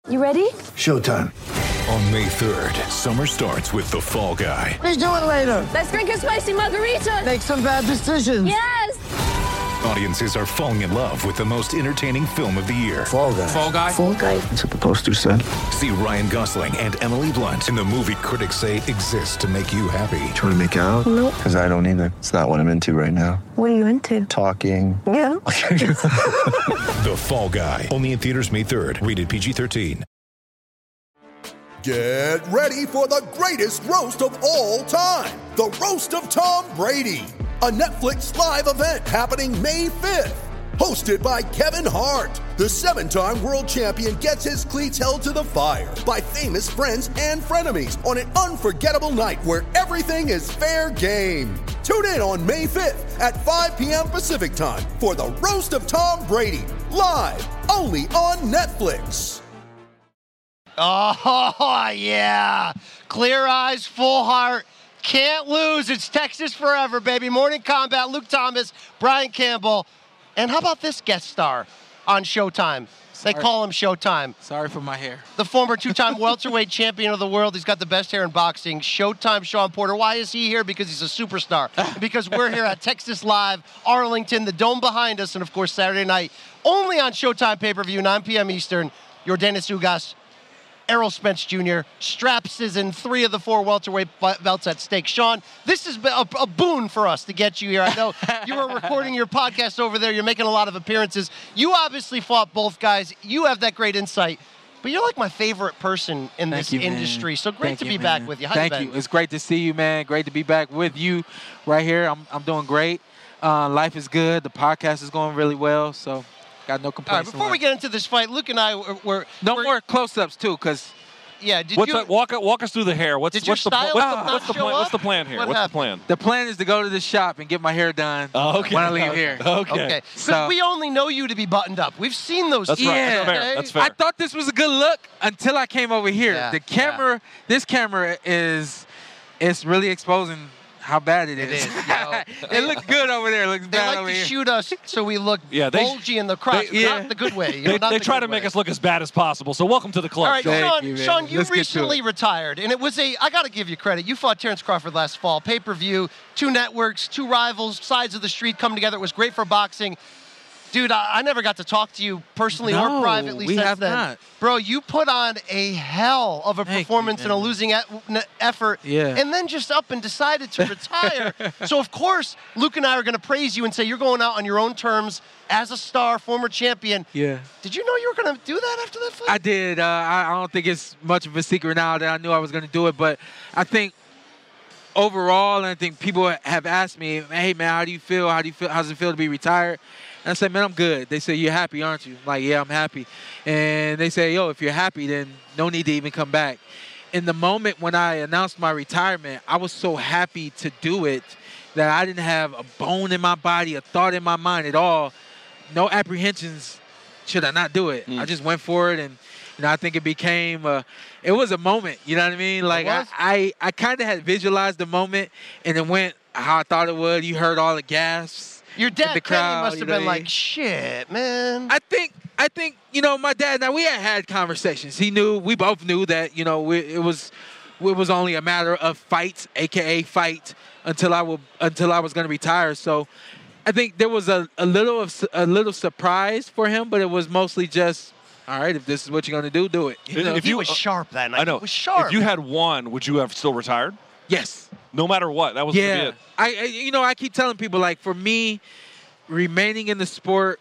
You ready? Showtime. On May 3rd, summer starts with The Fall Guy. Let's do it later. Let's drink a spicy margarita. Make some bad decisions. Yes. Audiences are falling in love with the most entertaining film of the year. Fall Guy. Fall Guy? Fall guy. That's what the poster said. See Ryan Gosling and Emily Blunt in the movie critics say exists to make you happy. Trying to make it out? Nope. Because I don't either. It's not what I'm into right now. What are you into? Talking. Yeah. The Fall Guy. Only in theaters May 3rd. Rated PG-13. Get ready for the greatest roast of all time. The Roast of Tom Brady. A Netflix live event happening May 5th. Hosted by Kevin Hart. The 7-time world champion gets his cleats held to the fire by famous friends and frenemies on an unforgettable night where everything is fair game. Tune in on May 5th at 5 p.m. Pacific time for the Roast of Tom Brady. Live only on Netflix. Oh, yeah. Clear eyes, full heart. Can't lose. It's Texas forever, baby. Morning Combat, Luke Thomas, Brian Campbell. And how about this guest star on Showtime? They call him Showtime. Sorry for my hair. The former two-time welterweight champion of the world. He's got the best hair in boxing. Showtime Sean Porter. Why is he here? Because he's a superstar. Because we're here at Texas Live, Arlington, the Dome behind us, and, of course, Saturday night, only on Showtime pay-per-view, 9 p.m. Eastern. Yordenis Ugas, Errol Spence Jr. Straps is in 3 of the 4 welterweight belts at stake. Sean, this has been a boon for us to get you here. I know you were recording your podcast over there. You're making a lot of appearances. You obviously fought both guys. You have that great insight. But you're like my favorite person in this industry. So great to be back with you. How you been? Thank you. It's great to see you, man. Great to be back with you right here. I'm doing great. Life is good. The podcast is going really well. So got no complaints. All right, before we get into this fight, Luke and I were more close-ups too, because walk us through the hair. What's the plan here? What's the plan? The plan is to go to the shop and get my hair done when I leave here. Okay. Because we only know you to be buttoned up. We've seen those. That's right. That's fair. I thought this was a good look until I came over here. Yeah, This camera is really exposing how bad it is. It looks good over there. It looks bad over here. They like to shoot us so we look bulgy in the crotch, not the good way. They try to make us look as bad as possible. So welcome to the club. All right, Sean, you Let's recently retired, and it was I got to give you credit. You fought Terrence Crawford last fall, pay-per-view, 2 networks, 2 rivals, sides of the street come together. It was great for boxing. Dude, I never got to talk to you personally or privately since then. Not. Bro, you put on a hell of a performance in a losing effort, and then just up and decided to retire. So, of course, Luke and I are going to praise you and say you're going out on your own terms as a star, former champion. Yeah. Did you know you were going to do that after that fight? I did. I don't think it's much of a secret now that I knew I was going to do it, but I think overall, I think people have asked me, hey, man, how do you feel? How's it feel to be retired? And I said, man, I'm good. They say, you're happy, aren't you? I'm like, yeah, I'm happy. And they say, yo, if you're happy, then no need to even come back. In the moment when I announced my retirement, I was so happy to do it that I didn't have a bone in my body, a thought in my mind at all. No apprehensions, should I not do it? I just went for it, and I think it became it was a moment, you know what I mean? Like, I kind of had visualized the moment, and it went how I thought it would. You heard all the gasps. Your dad Kenny must have been like, shit, man. I think, my dad, now we had conversations. We both knew that, it was only a matter of fights, AKA fight, until I was going to retire. So I think there was a little surprise for him, but it was mostly just, all right, if this is what you're going to do it. If he was sharp that night. I know. He was sharp. If you had won, would you have still retired? Yes. No matter what. That was going to be it. I keep telling people, like, for me, remaining in the sport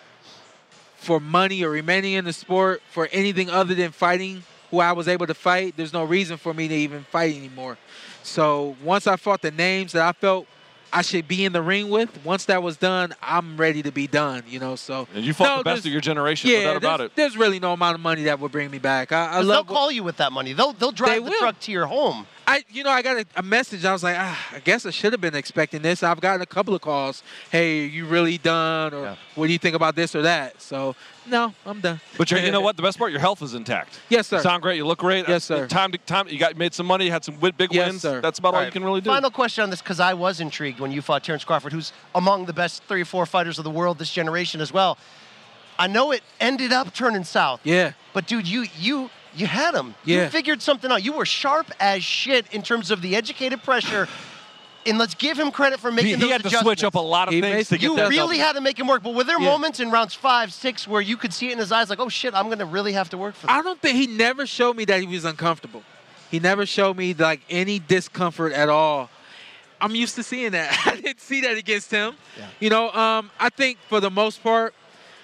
for money or remaining in the sport for anything other than fighting who I was able to fight, there's no reason for me to even fight anymore. So once I fought the names that I felt I should be in the ring with, once that was done, I'm ready to be done, So. And you fought the best of your generation, no doubt about it. There's really no amount of money that would bring me back. They'll call you with that money. They'll drive the truck to your home. I got a message. I was like, I guess I should have been expecting this. I've gotten a couple of calls. Hey, are you really done? Or what do you think about this or that? So, no, I'm done. But you know what? The best part, your health is intact. Yes, sir. You sound great. You look great. Yes, sir. Time. You made some money. You had some big wins. Sir. That's about all you can really do. Final question on this, because I was intrigued when you fought Terrence Crawford, who's among the best 3 or 4 fighters of the world this generation as well. I know it ended up turning south. Yeah. But, dude, you had him. Yeah. You figured something out. You were sharp as shit in terms of the educated pressure. And let's give him credit for making those adjustments. He had to switch up a lot of things to get that. You really had to make him work. But were there moments in rounds 5, 6 where you could see it in his eyes like, oh, shit, I'm going to really have to work for this? I don't think he never showed me that he was uncomfortable. He never showed me, like, any discomfort at all. I'm used to seeing that. I didn't see that against him. Yeah. You know, I think for the most part,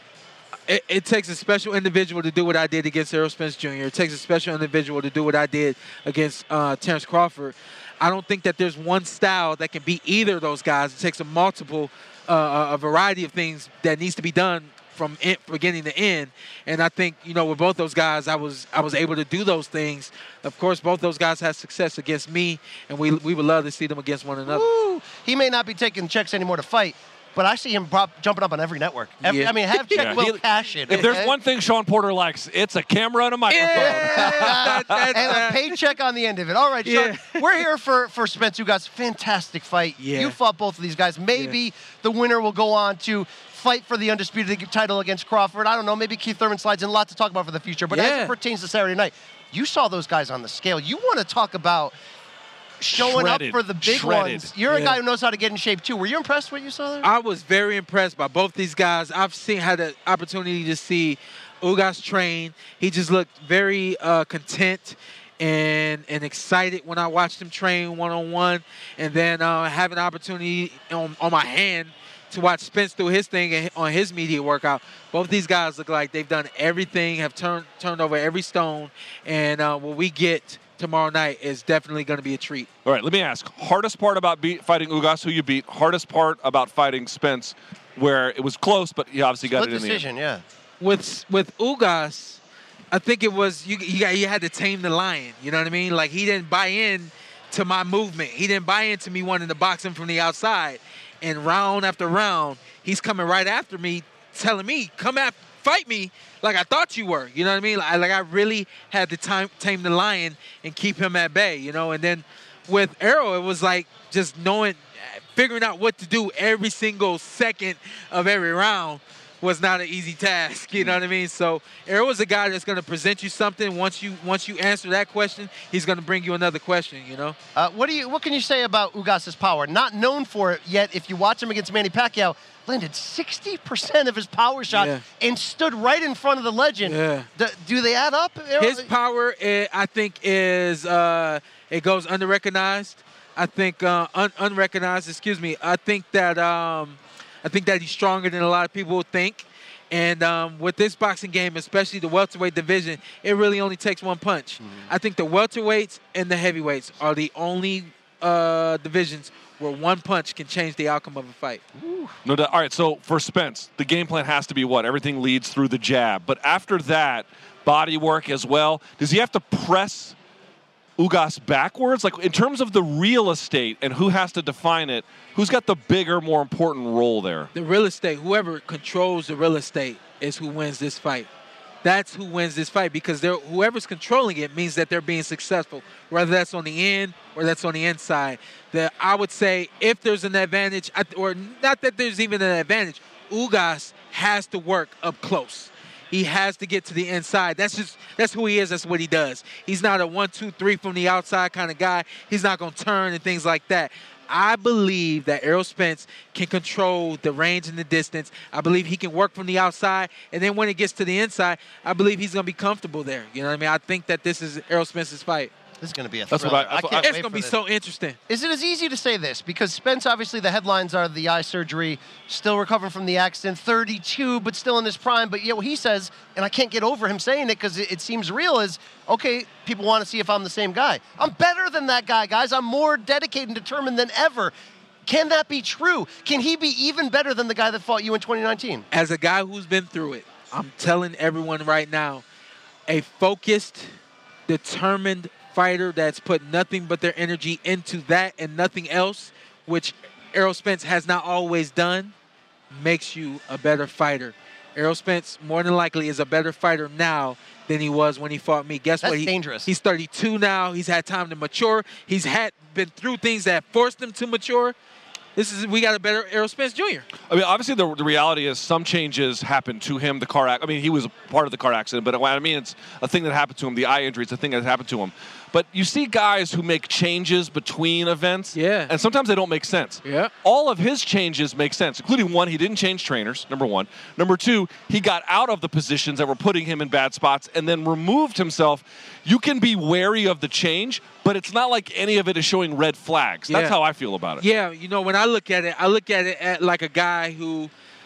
it takes a special individual to do what I did against Errol Spence Jr. It takes a special individual to do what I did against Terrence Crawford. I don't think that there's one style that can beat either of those guys. It takes a variety of things that needs to be done from beginning to end. And I think, you know, with both those guys, I was able to do those things. Of course, both those guys had success against me, and we would love to see them against one another. Woo. He may not be taking checks anymore to fight, but I see him jumping up on every network. I mean, have Check Will cash it. If there's one thing Shawn Porter likes, it's a camera and a microphone. Yeah. And a paycheck on the end of it. All right, Shawn, we're here for Spence, who got a fantastic fight. Yeah. You fought both of these guys. Maybe the winner will go on to fight for the undisputed title against Crawford. I don't know. Maybe Keith Thurman slides in. A lot to talk about for the future. But as it pertains to Saturday night, you saw those guys on the scale. You want to talk about showing up for the big ones. You're a guy who knows how to get in shape, too. Were you impressed with what you saw there? I was very impressed by both these guys. I've had the opportunity to see Ugas train. He just looked very content and excited when I watched him train one-on-one. And then having an opportunity on my hand to watch Spence do his thing on his media workout. Both these guys look like they've done everything, have turned over every stone. And what we get tomorrow night is definitely going to be a treat. All right, let me ask. Hardest part about fighting Ugas, who you beat. Hardest part about fighting Spence, where it was close, but he obviously got it in decision, the end. With Ugas, I think it was you had to tame the lion. You know what I mean? Like, he didn't buy in to my movement. He didn't buy into me wanting to box him from the outside. And round after round, he's coming right after me, telling me, fight me like I thought you were. You know what I mean? Like I really had to tame the lion and keep him at bay, you know? And then with Errol, it was like just figuring out what to do every single second of every round was not an easy task, you know what I mean? So Errol is a guy that's going to present you something. Once you answer that question, he's going to bring you another question, you know? What can you say about Ugas's power? Not known for it yet. If you watch him against Manny Pacquiao, landed 60% of his power shots and stood right in front of the legend. Yeah. Do they add up? His power, I think, is it goes underrecognized. I think unrecognized. Excuse me. I think that he's stronger than a lot of people think. And with this boxing game, especially the welterweight division, it really only takes one punch. Mm-hmm. I think the welterweights and the heavyweights are the only divisions where one punch can change the outcome of a fight. Ooh. No doubt. All right, so for Spence, the game plan has to be what? Everything leads through the jab. But after that, body work as well. Does he have to press Ugas backwards? Like, in terms of the real estate and who has to define it, who's got the bigger, more important role there? The real estate. Whoever controls the real estate is who wins this fight. That's who wins this fight, because whoever's controlling it means that they're being successful, whether that's on the end or that's on the inside. I would say if there's an advantage, or not that there's even an advantage, Ugas has to work up close. He has to get to the inside. That's who he is. That's what he does. He's not a 1, 2, 3 from the outside kind of guy. He's not going to turn and things like that. I believe that Errol Spence can control the range and the distance. I believe he can work from the outside. And then when it gets to the inside, I believe he's going to be comfortable there. You know what I mean? I think that this is Errol Spence's fight. This is going to be a thriller. It's going to be so interesting. Is it as easy to say this? Because Spence, obviously, the headlines are the eye surgery, still recovering from the accident, 32, but still in his prime. But yet what he says, and I can't get over him saying it because it seems real, is, okay, people want to see if I'm the same guy. I'm better than that guy, guys. I'm more dedicated and determined than ever. Can that be true? Can he be even better than the guy that fought you in 2019? As a guy who's been through it, I'm telling everyone right now, a focused, determined fighter that's put nothing but their energy into that and nothing else, which Errol Spence has not always done, makes you a better fighter. Errol Spence, more than likely, is a better fighter now than he was when he fought me. Guess what? That's dangerous. He's 32 now. He's had time to mature. He's been through things that forced him to mature. We got a better Errol Spence Jr. I mean, obviously, the reality is some changes happened to him. I mean, he was a part of the car accident, but I mean, it's a thing that happened to him. The eye injury, it's a thing that happened to him. But you see guys who make changes between events, and sometimes they don't make sense. Yeah. All of his changes make sense, including one, he didn't change trainers, number one. Number two, he got out of the positions that were putting him in bad spots and then removed himself. You can be wary of the change, but it's not like any of it is showing red flags. That's how I feel about it. Yeah, when I look at it at like a guy who,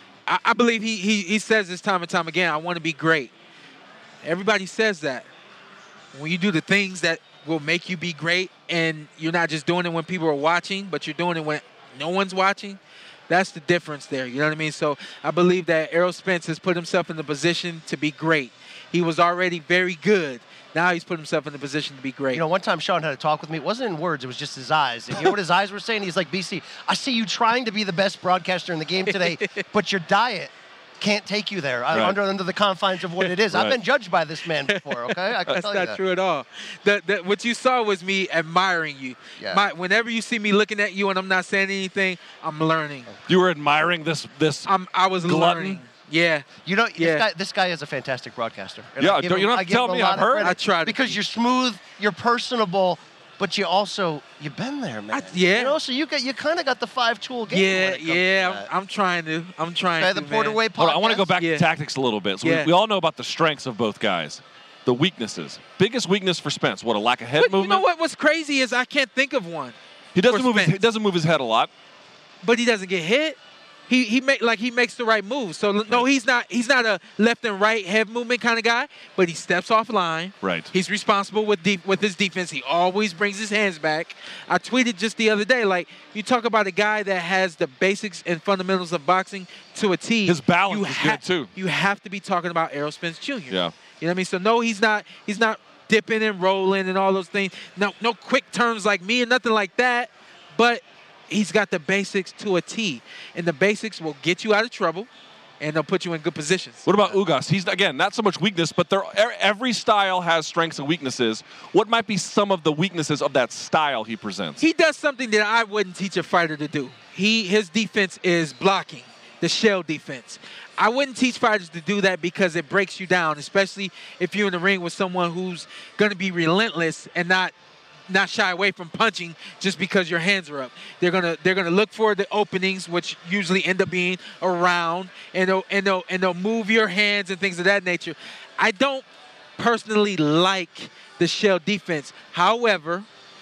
I believe he says this time and time again, I want to be great. Everybody says that. When you do the things that will make you be great and you're not just doing it when people are watching, but you're doing it when no one's watching, that's the difference there. You know what I mean? So I believe that Errol Spence has put himself in the position to be great. He was already very good. Now he's put himself in the position to be great. One time Sean had a talk with me. It wasn't in words. It was just his eyes. And you know what his eyes were saying? He's like, BC, I see you trying to be the best broadcaster in the game today, but your diet can't take you there under the confines of what it is. I've been judged by this man before, okay? I can That's tell you not true at all. What you saw was me admiring you. Yeah. Whenever you see me looking at you and I'm not saying anything, I'm learning. You were admiring this I was glutton? learning. Yeah. This guy is a fantastic broadcaster. And Yeah, I give you don't him- have I to give tell him a me, lot I've of heard. credit I tried to because be. you're smooth, you're personable, but you've been there, man. So you kind of got the 5-tool game. when it comes to that. I'm trying to. Okay, the Porter Way podcast. Hold on, I want to go back to tactics a little bit. So we all know about the strengths of both guys. The weaknesses. Biggest weakness for Spence, what, a lack of head But movement? you know what's crazy is I can't think of one. He doesn't for Spence. he doesn't move his head a lot. But he doesn't get hit. He makes the right move. So no, he's not a left and right head movement kind of guy, but he steps off line. Right. He's responsible with his defense. He always brings his hands back. I tweeted just the other day, like, you talk about a guy that has the basics and fundamentals of boxing to a T. His balance is good too. You have to be talking about Errol Spence Jr. Yeah. You know what I mean? So no, he's not dipping and rolling and all those things. No quick turns like me and nothing like that. But he's got the basics to a T, and the basics will get you out of trouble, and they'll put you in good positions. What about Ugas? He's, again, not so much weakness, but every style has strengths and weaknesses. What might be some of the weaknesses of that style he presents? He does something that I wouldn't teach a fighter to do. His defense is blocking, the shell defense. I wouldn't teach fighters to do that because it breaks you down, especially if you're in the ring with someone who's going to be relentless and not shy away from punching just because your hands are up. They're gonna look for the openings, which usually end up being around, and they'll move your hands and things of that nature. I don't personally like the shell defense. However,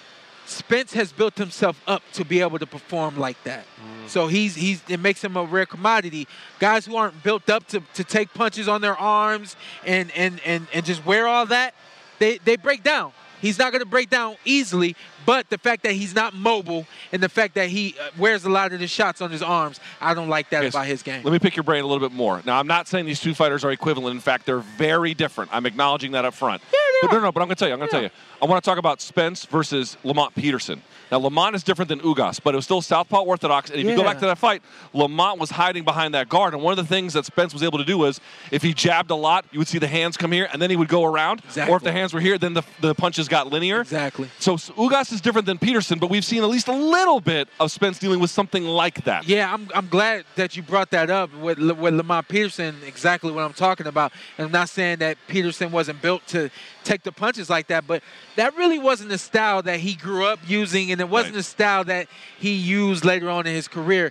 Spence has built himself up to be able to perform like that. So it makes him a rare commodity. Guys who aren't built up to take punches on their arms and just wear all that, they break down. He's not going to break down easily, but the fact that he's not mobile and the fact that he wears a lot of the shots on his arms, I don't like that about his game. Let me pick your brain a little bit more. Now, I'm not saying these two fighters are equivalent. In fact, they're very different. I'm acknowledging that up front. Yeah, but I'm going to tell you. I want to talk about Spence versus Lamont Peterson. Now, Lamont is different than Ugas, but it was still southpaw orthodox. And if you go back to that fight, Lamont was hiding behind that guard. And one of the things that Spence was able to do was if he jabbed a lot, you would see the hands come here, and then he would go around. Exactly. Or if the hands were here, then the punches got linear. Exactly. So Ugas is different than Peterson, but we've seen at least a little bit of Spence dealing with something like that. Yeah, I'm glad that you brought that up with Lamont Peterson, exactly what I'm talking about. And I'm not saying that Peterson wasn't built to take the punches like that, but that really wasn't the style that he grew up using, and it wasn't the style that he used later on in his career.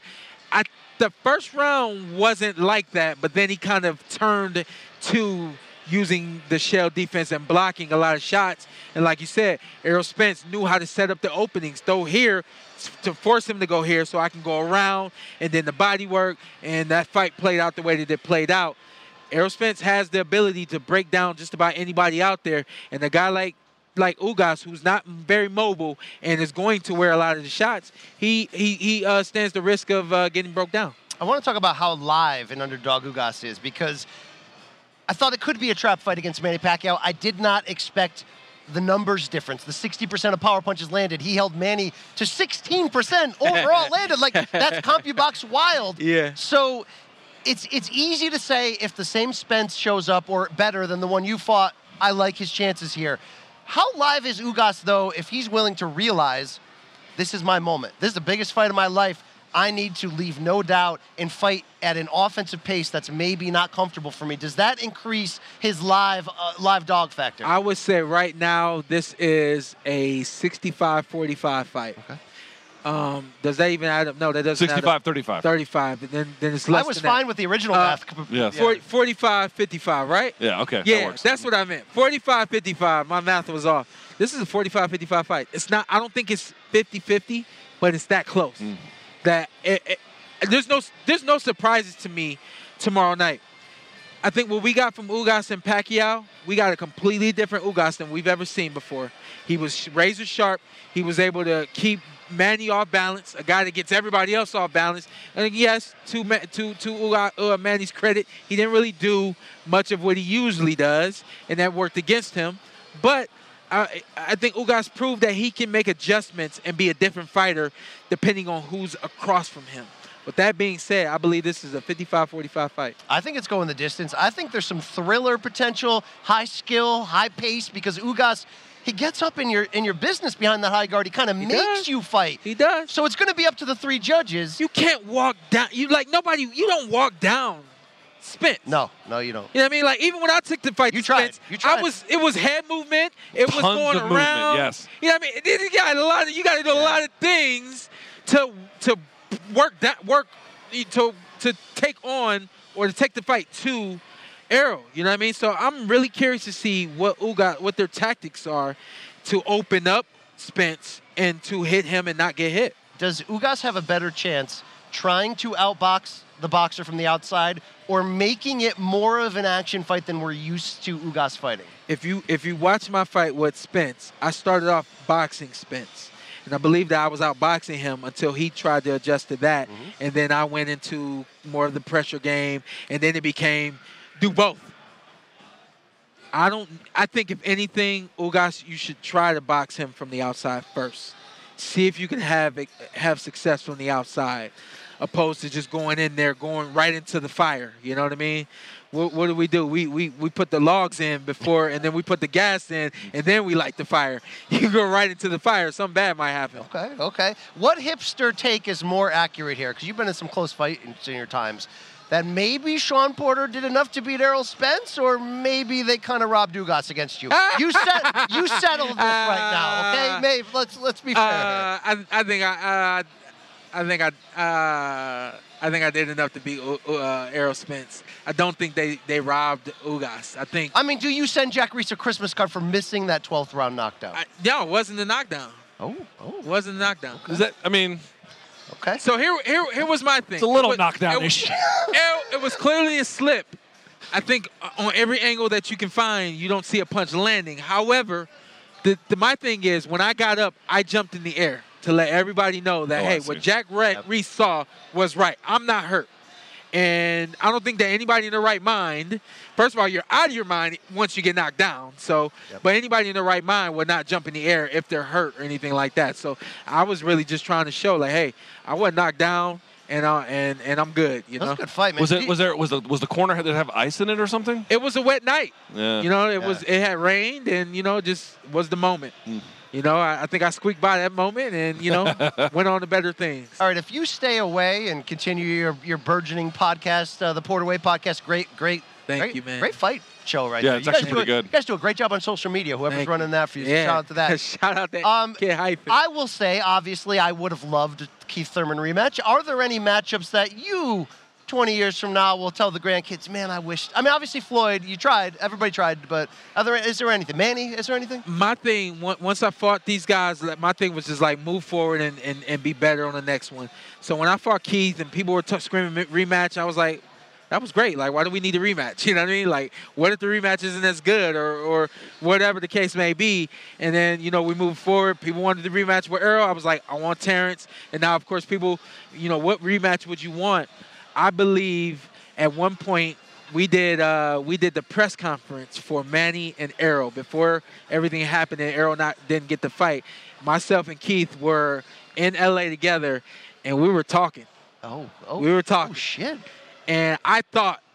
The first round wasn't like that, but then he kind of turned to using the shell defense and blocking a lot of shots. And like you said, Errol Spence knew how to set up the openings, throw here to force him to go here so I can go around, and then the body work, and that fight played out the way that it played out. Errol Spence has the ability to break down just about anybody out there, and a guy like Ugas, who's not very mobile and is going to wear a lot of the shots, he stands the risk of getting broke down. I want to talk about how live an underdog Ugas is, because I thought it could be a trap fight against Manny Pacquiao. I did not expect the numbers difference. The 60% of power punches landed. He held Manny to 16% overall landed. Like, that's CompuBox wild. Yeah. So it's easy to say if the same Spence shows up or better than the one you fought, I like his chances here. How live is Ugas, though, if he's willing to realize this is my moment? This is the biggest fight of my life. I need to leave no doubt and fight at an offensive pace that's maybe not comfortable for me. Does that increase his live dog factor? I would say right now this is a 65-45 fight. Okay. Does that even add up? No, that doesn't add up. 65-35. 35, but then it's less I was than that. fine with the original math. Yes. 45-55, right? Yeah, okay. That Yeah, works. that's what I meant. 45-55. My math was off. This is a 45-55 fight. It's not. I don't think it's 50-50, but it's that close. That there's no surprises to me tomorrow night. I think what we got from Ugas and Pacquiao, we got a completely different Ugas than we've ever seen before. He was razor sharp. He was able to keep Manny off balance, a guy that gets everybody else off balance. And yes, to Manny's credit, he didn't really do much of what he usually does, and that worked against him. But I think Ugas proved that he can make adjustments and be a different fighter depending on who's across from him. With that being said, I believe this is a 55-45 fight. I think it's going the distance. I think there's some thriller potential, high skill, high pace, because Ugas, he gets up in your business behind that high guard. He kind of makes you fight. He does. So it's going to be up to the three judges. You can't walk down. You don't walk down Spence. No, you don't. You know what I mean? Like, even when I took the fight You to tried. Spence, You tried. it was head movement. It was Tons going of around. movement, yes. You know what I mean? You got to do a lot of things to take on or to take the fight to Errol. You know what I mean? So I'm really curious to see what their tactics are to open up Spence and to hit him and not get hit. Does Ugas have a better chance trying to outbox the boxer from the outside or making it more of an action fight than we're used to Ugas fighting? If you watch my fight with Spence, I started off boxing Spence. And I believe that I was outboxing him until he tried to adjust to that. And then I went into more of the pressure game, and then it became do both. I think if anything, Ugas, you should try to box him from the outside first. See if you can have success from the outside, opposed to just going in there, going right into the fire. You know what I mean? What do? We put the logs in before, and then we put the gas in, and then we light the fire. You go right into the fire. Something bad might happen. Okay. What hipster take is more accurate here? Because you've been in some close fights in your times. That maybe Sean Porter did enough to beat Errol Spence, or maybe they kind of robbed Ugas against you. You settled this right now, okay? Maybe let's be fair. I think I did enough to beat Errol Spence. I don't think they robbed Ugas. I mean, do you send Jack Reese a Christmas card for missing that 12th round knockdown? No, it wasn't a knockdown. Oh. It wasn't a knockdown. Okay. Okay. So here was my thing. It's a little knockdown-ish. It was clearly a slip. I think on every angle that you can find, you don't see a punch landing. However, my thing is, when I got up, I jumped in the air to let everybody know that, what Jack Reese saw was right. I'm not hurt. And I don't think that anybody in their right mind, first of all, you're out of your mind once you get knocked down. So, but anybody in their right mind would not jump in the air if they're hurt or anything like that. So I was really just trying to show, like, hey, I wasn't knocked down, and I'm good. You know, that was a good fight, man. Was the corner did it have ice in it or something? It was a wet night. Yeah. You know, it had rained, and just was the moment. You know, I think I squeaked by that moment and, went on to better things. All right, if you stay away and continue your burgeoning podcast, the Porter Way podcast, great. Thank you, man. Great fight show right there. Yeah, it's actually pretty good. You guys do a great job on social media, whoever's running that for you. Yeah. So shout out to that. Shout out to Kid Hyphen. I will say, obviously, I would have loved a Keith Thurman rematch. Are there any matchups that you, 20 years from now, will tell the grandkids, man, I wish? I mean, obviously, Floyd, you tried. Everybody tried. But is there anything? Manny, is there anything? My thing, once I fought these guys, my thing was just like move forward and be better on the next one. So when I fought Keith and people were screaming rematch, I was like, that was great. Like, why do we need a rematch? You know what I mean? Like, what if the rematch isn't as good or whatever the case may be? And then, we moved forward. People wanted the rematch with Errol. I was like, I want Terrence. And now, of course, people, what rematch would you want? I believe at one point we did the press conference for Manny and Errol before everything happened and Errol didn't get the fight. Myself and Keith were in LA together and we were talking. Oh. We were talking. Oh, shit. And I thought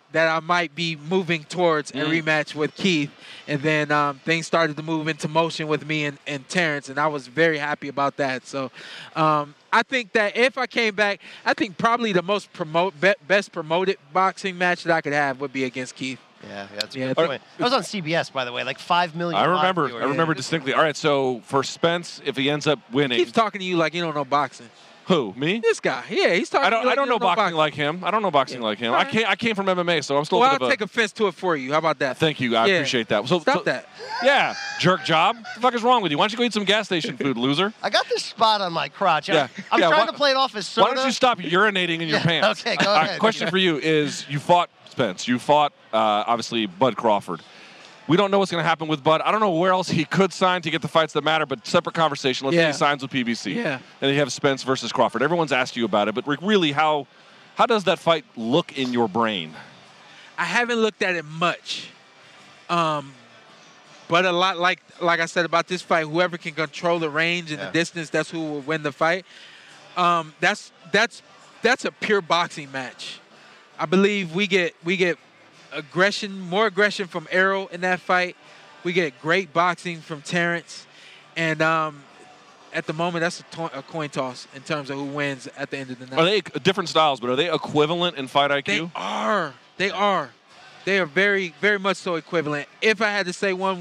that I might be moving towards a rematch with Keith. And then things started to move into motion with me and Terrence, and I was very happy about that. So I think that if I came back, I think probably the most best promoted boxing match that I could have would be against Keith. Yeah, that's a good point. That was on CBS, by the way, like 5 million. I remember distinctly. All right, so for Spence, if he ends up winning, Keeps talking to you like you don't know boxing. who, me? This guy, yeah, he's talking. I don't know boxing like him. I don't know boxing like him. Right. I came from MMA, so I'm still. Well, a bit I'll of take offense to it for you. How about that? Thank you. I appreciate that. So, Stop that. Yeah, jerk job. What the fuck is wrong with you? Why don't you go eat some gas station food, loser? I got this spot on my crotch. Yeah. I'm Yeah, trying to play it off as soda. Why don't you stop urinating in your pants? Okay, go All right, ahead. question for you is: you fought Spence. You fought obviously Bud Crawford. We don't know what's going to happen with Bud. I don't know where else he could sign to get the fights that matter, but separate conversation. Let's say he signs with PBC. Yeah. And you have Spence versus Crawford. Everyone's asked you about it, but really, how does that fight look in your brain? I haven't looked at it much. But a lot like I said about this fight, whoever can control the range and the distance, that's who will win the fight. That's a pure boxing match. I believe we get more aggression from Errol in that fight. We get great boxing from Terrence, and at the moment that's a coin toss in terms of who wins at the end of the night. Are they different styles, but are they equivalent in fight IQ? They are. They are very, very much so equivalent. If I had to say one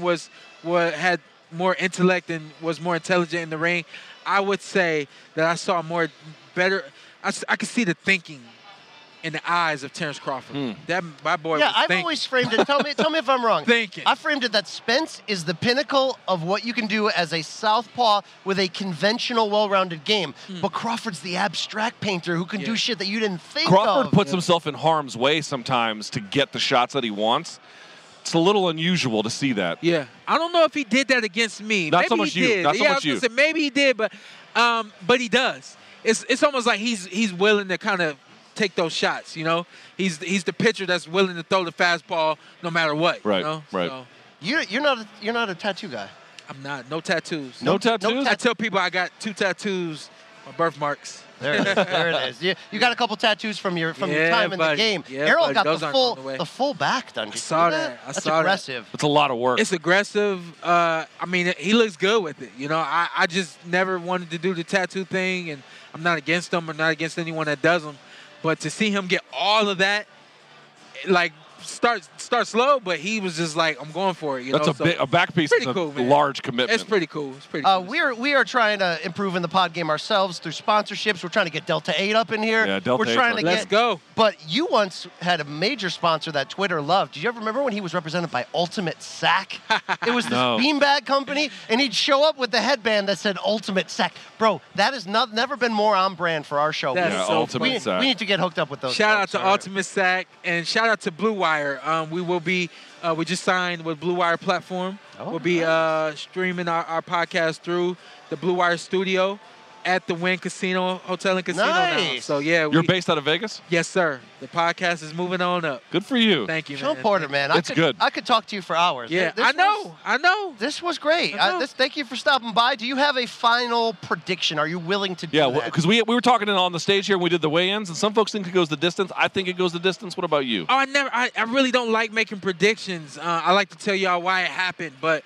had more intellect and was more intelligent in the ring, I would say that I saw better. I could see the thinking in the eyes of Terrence Crawford. That my boy was I've thinking. always framed it. Tell me if I'm wrong. Thinking. I framed it that Spence is the pinnacle of what you can do as a southpaw with a conventional, well-rounded game. But Crawford's the abstract painter who can do shit that you didn't think Crawford of. puts himself in harm's way sometimes to get the shots that he wants. It's a little unusual to see that. Yeah, I don't know if he did that against me. Not maybe so much he you. did. Not so yeah, much I was you. gonna say, maybe he did, but he does. It's almost like he's willing to kind of take those shots. You know, he's the pitcher that's willing to throw the fastball no matter what. Right. You know? Right. So, You're not a tattoo guy. I'm not. No tattoos. No tattoos? I tell people I got 2 tattoos, my birthmarks. There it is. There it is. You got a couple tattoos from your time in the game. Yeah, Errol buddy. got Those aren't on the way. the full back done. Did you saw see that. I That's saw that. aggressive. It's a lot of work. It's aggressive. I mean, he looks good with it. You know, I just never wanted to do the tattoo thing, and I'm not against him or not against anyone that does them. But to see him get all of that, like, start slow, but he was just like, I'm going for it. You That's know? a back piece. Pretty Is cool, a man. large commitment. It's pretty cool. It's pretty cool. We are trying to improve in the pod game ourselves through sponsorships. We're trying to get Delta 8 up in here. Yeah, Delta We're 8 trying to Let's go. But you once had a major sponsor that Twitter loved. Did you ever remember when he was represented by Ultimate Sack? It was this No. beanbag company, and he'd show up with the headband that said Ultimate Sack. Bro, that has never been more on brand for our show. That's Yeah, so Ultimate we, Sack. we need to get hooked up with those. Shout out folks, to all right? Ultimate Sack and shout out to Blue Wire. We will be, we just signed with Blue Wire platform. We'll be streaming our podcast through the Blue Wire studio at the Wynn Casino Hotel and Casino now. Nice. So yeah, You're based out of Vegas? Yes, sir. The podcast is moving on up. Good for you. Thank you, Sean man. Porter, man. It's good. I could talk to you for hours. Yeah, This I was- know. This was great. I know. Thank you for stopping by. Do you have a final prediction? Are you willing to do Yeah, that? because we were talking on the stage here when we did the weigh-ins, and some folks think it goes the distance. I think it goes the distance. What about you? Oh, I really don't like making predictions. I like to tell y'all why it happened, but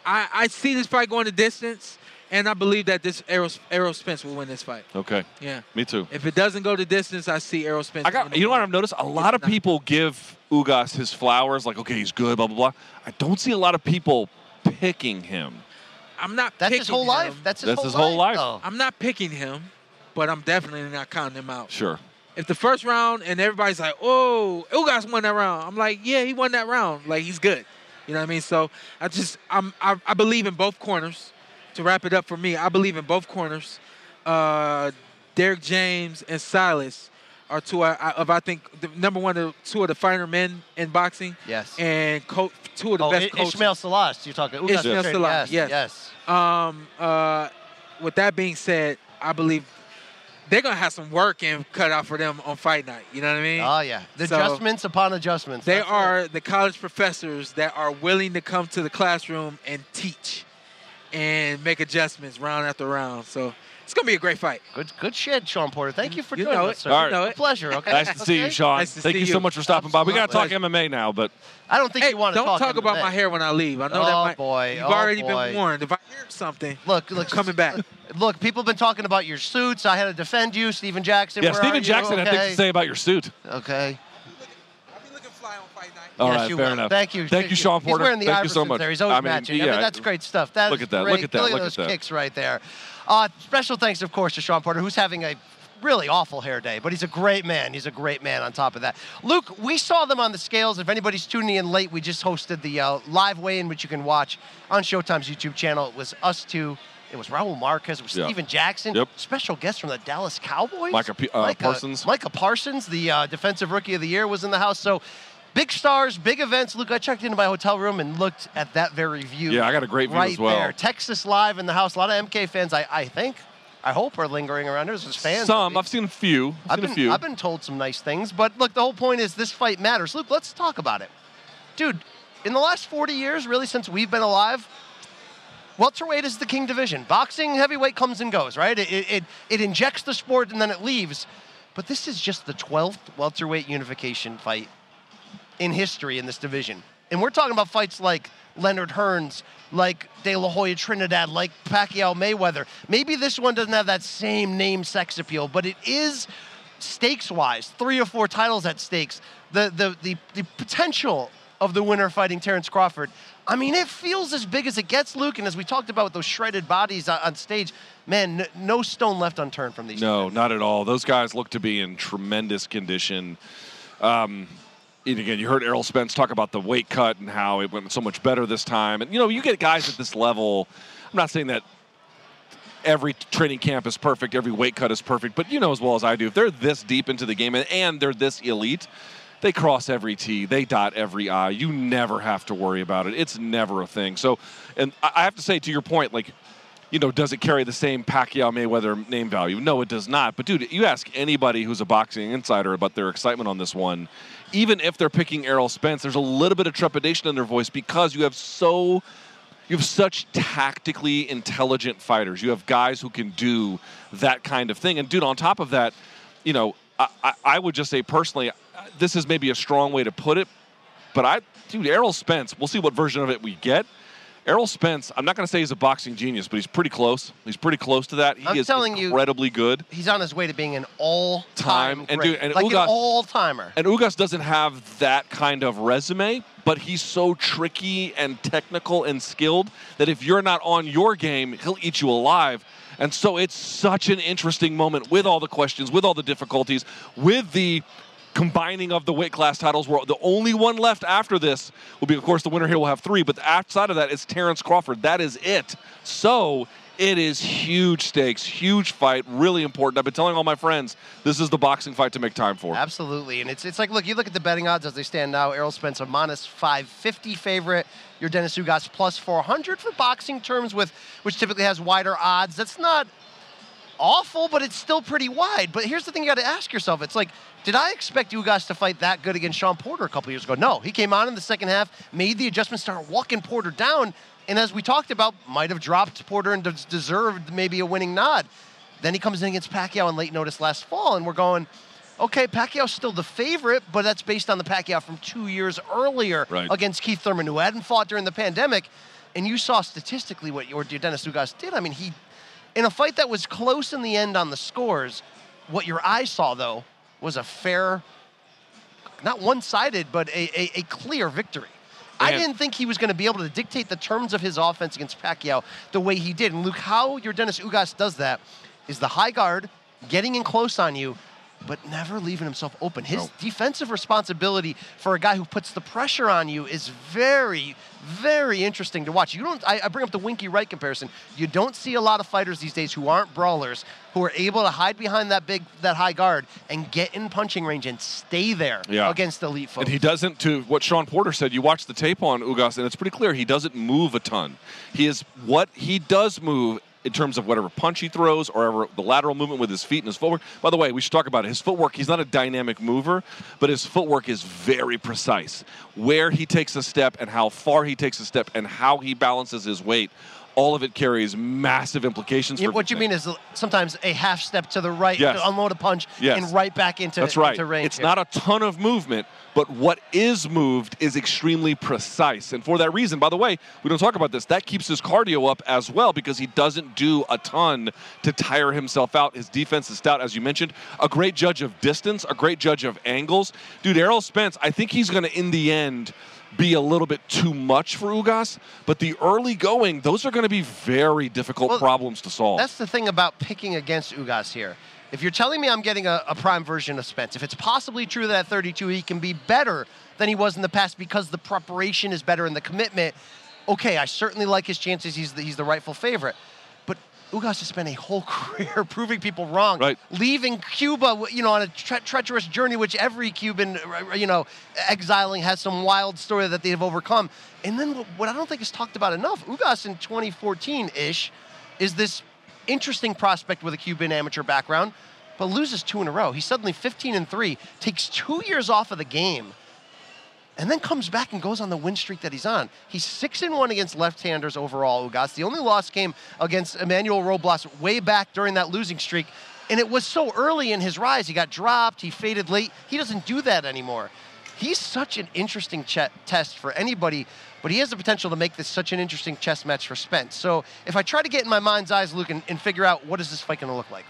I see this fight going the distance, and I believe that this Errol Spence will win this fight. Okay. Yeah. Me too. If it doesn't go the distance, I see Errol Spence. You know what I've noticed? A lot of people give Ugas his flowers, like, okay, he's good, blah, blah, blah. I don't see a lot of people picking him. I'm not That's picking his whole him. life. That's his whole life. though. I'm not picking him, but I'm definitely not counting him out. Sure. If the first round and everybody's like, oh, Ugas won that round, I'm like, yeah, he won that round. Like, he's good. You know what I mean? So I believe in both corners. To wrap it up for me, I believe in both corners. Derek James and Silas are two of I think the number one or two of the finer men in boxing. Yes. And two of the best coaches. Ishmael Salas, you're talking. Ugas Ishmael trainer. Salas, yes. With that being said, I believe they're gonna have some work and cut out for them on fight night. You know what I mean? Oh yeah, the So, adjustments upon adjustments. They That's are the college professors that are willing to come to the classroom and teach and make adjustments round after round. So It's going to be a great fight. Good shit, Sean Porter. Thank you for You joining know us, it. sir. All right. You know A it. pleasure. Okay. Nice to see you, Sean. Nice to Thank see you so you. much for stopping by. We got to talk Absolutely. MMA now, but I don't think Hey, you want to don't talk about MMA. my hair when I leave. I know Oh, that might, boy. you've Oh, already boy. been warned. If I hear something, Look, coming back. Look, people have been talking about your suits. I had to defend you, Steven Jackson. yeah, Where are Steven you? Jackson had Okay. things to say about your suit. Okay. I'll be looking fly on fight night. All Yes, right, you fair will. enough. Thank you. Thank you, Sean Porter. He's wearing the Thank you so Iversons much. there. He's always I mean, matching. yeah, that's great stuff. That look is at that. Great. Look at that. Look Look at at those that. kicks right there. Special thanks, of course, to Sean Porter, who's having a really awful hair day, but he's a great man. He's a great man on top of that. Luke, we saw them on the scales. If anybody's tuning in late, we just hosted the live weigh-in, which you can watch on Showtime's YouTube channel. It was us two. It was Raul Marquez. It was Yeah. Steven Jackson. Yep. Special guest from the Dallas Cowboys. Micah Parsons. Micah Parsons, the Defensive Rookie of the Year, was in the house. So big stars, big events. Luke, I checked into my hotel room and looked at that very view. Yeah, I got a great view right as well. there. Texas Live in the house. A lot of MK fans, I think, I hope, are lingering around. There's just fans. Some. I've seen a few. I've been told some nice things. But look, the whole point is this fight matters. Luke, let's talk about it. Dude, in the last 40 years, really since we've been alive, welterweight is the king division. Boxing, heavyweight comes and goes, right? It injects the sport and then it leaves. But this is just the 12th welterweight unification fight in history in this division. And we're talking about fights like Leonard Hearns, like De La Hoya Trinidad, like Pacquiao Mayweather. Maybe this one doesn't have that same name sex appeal, but it is stakes-wise, 3 or 4 titles at stakes. The potential of the winner fighting Terrence Crawford, I mean, it feels as big as it gets, Luke. And as we talked about with those shredded bodies on stage, man, no stone left unturned from these. No, not at all. Those guys look to be in tremendous condition. And again, you heard Errol Spence talk about the weight cut and how it went so much better this time. And, you get guys at this level. I'm not saying that every training camp is perfect, every weight cut is perfect, but you know as well as I do, if they're this deep into the game and they're this elite, they cross every T, they dot every I. You never have to worry about it. It's never a thing. So, and I have to say, to your point, does it carry the same Pacquiao Mayweather name value? No, it does not. But, dude, you ask anybody who's a boxing insider about their excitement on this one, even if they're picking Errol Spence, there's a little bit of trepidation in their voice because you have such tactically intelligent fighters. You have guys who can do that kind of thing. And, dude, on top of that, I would just say personally, this is maybe a strong way to put it, but Errol Spence, we'll see what version of it we get. Errol Spence, I'm not going to say he's a boxing genius, but he's pretty close. He's pretty close to that. He is incredibly good. He's on his way to being an all-time And, great. dude, and like Ugas, an all-timer. And Ugas doesn't have that kind of resume, but he's so tricky and technical and skilled that if you're not on your game, he'll eat you alive. And so it's such an interesting moment with all the questions, with all the difficulties, with the combining of the weight class titles, where the only one left after this will be, of course, the winner here will have 3, but outside of that, it's Terrence Crawford. That is it. So it is huge stakes, huge fight, really important. I've been telling all my friends, this is the boxing fight to make time for. Absolutely, and it's like, look, you look at the betting odds as they stand now. Errol Spence a minus 550 favorite. Your Dennis Ugas plus 400 for boxing terms, which typically has wider odds. That's not awful, but it's still pretty wide. But here's the thing you got to ask yourself. It's like, did I expect Ugas to fight that good against Sean Porter a couple years ago? No. He came on in the second half, made the adjustment, started walking Porter down, and as we talked about, might have dropped Porter and deserved maybe a winning nod. Then he comes in against Pacquiao on late notice last fall, and we're going, okay, Pacquiao's still the favorite, but that's based on the Pacquiao from 2 years earlier against Keith Thurman, who hadn't fought during the pandemic. And you saw statistically what your Dennis Ugas did. I mean, he, in a fight that was close in the end on the scores, what your eyes saw, though, was a fair, not one-sided, but a clear victory. I didn't think he was going to be able to dictate the terms of his offense against Pacquiao the way he did. And Luke, how your Dennis Ugas does that is the high guard, getting in close on you, but never leaving himself open. His defensive responsibility for a guy who puts the pressure on you is very, very interesting to watch. I bring up the Winky Wright comparison. You don't see a lot of fighters these days who aren't brawlers, who are able to hide behind that high guard and get in punching range and stay there against elite folks. And he doesn't, to what Sean Porter said, you watch the tape on Ugas, and it's pretty clear he doesn't move a ton. What he does move in terms of whatever punch he throws or the lateral movement with his feet and his footwork. By the way, we should talk about it. His footwork, he's not a dynamic mover, but his footwork is very precise. Where he takes a step and how far he takes a step and how he balances his weight all of it carries massive implications. What you mean is sometimes a half step to the right Yes. to unload a punch Yes. and right back into, That's right. into range. It's not a ton of movement, but what is moved is extremely precise. And for that reason, by the way, we don't talk about this, that keeps his cardio up as well because he doesn't do a ton to tire himself out. His defense is stout, as you mentioned. A great judge of distance, a great judge of angles. Dude, Errol Spence, I think he's going to, in the end, be a little bit too much for Ugas, but the early going, those are going to be very difficult problems to solve. That's the thing about picking against Ugas here. If you're telling me I'm getting a prime version of Spence, if it's possibly true that at 32 he can be better than he was in the past because the preparation is better and the commitment, okay, I certainly like his chances. He's the rightful favorite. But Ugas has spent a whole career proving people wrong, right. Leaving Cuba, on a treacherous journey, which every Cuban, exiling has some wild story that they have overcome. And then what I don't think is talked about enough, Ugas in 2014-ish is this interesting prospect with a Cuban amateur background, but loses 2 in a row. He's suddenly 15-3, takes 2 years off of the game, and then comes back and goes on the win streak that he's on. He's 6-1 against left-handers overall, Ugas. The only loss came against Emmanuel Robles way back during that losing streak, and it was so early in his rise. He got dropped, he faded late. He doesn't do that anymore. He's such an interesting test for anybody, but he has the potential to make this such an interesting chess match for Spence. So if I try to get in my mind's eyes, Luke, and figure out what is this fight going to look like,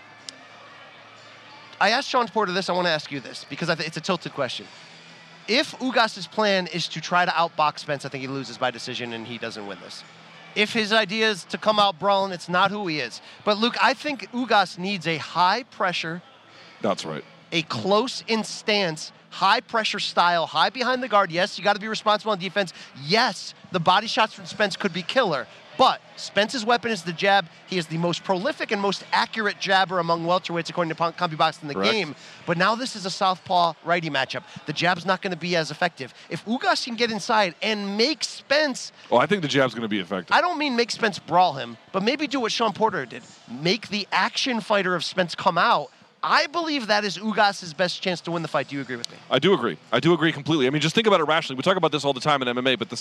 I asked Sean Porter this, I want to ask you this, because it's a tilted question. If Ugas's plan is to try to outbox Spence, I think he loses by decision and he doesn't win this. If his idea is to come out brawling, it's not who he is. But Luke, I think Ugas needs a high pressure. That's right. A close in stance, high pressure style, high behind the guard. Yes, you got to be responsible on defense. Yes, the body shots from Spence could be killer. But Spence's weapon is the jab. He is the most prolific and most accurate jabber among welterweights, according to CompuBox in the game. But now this is a southpaw righty matchup. The jab's not going to be as effective. If Ugas can get inside and make Spence... Oh, I think the jab's going to be effective. I don't mean make Spence brawl him, but maybe do what Sean Porter did. Make the action fighter of Spence come out. I believe that is Ugas's best chance to win the fight. Do you agree with me? I do agree. I do agree completely. I mean, just think about it rationally. We talk about this all the time in MMA, but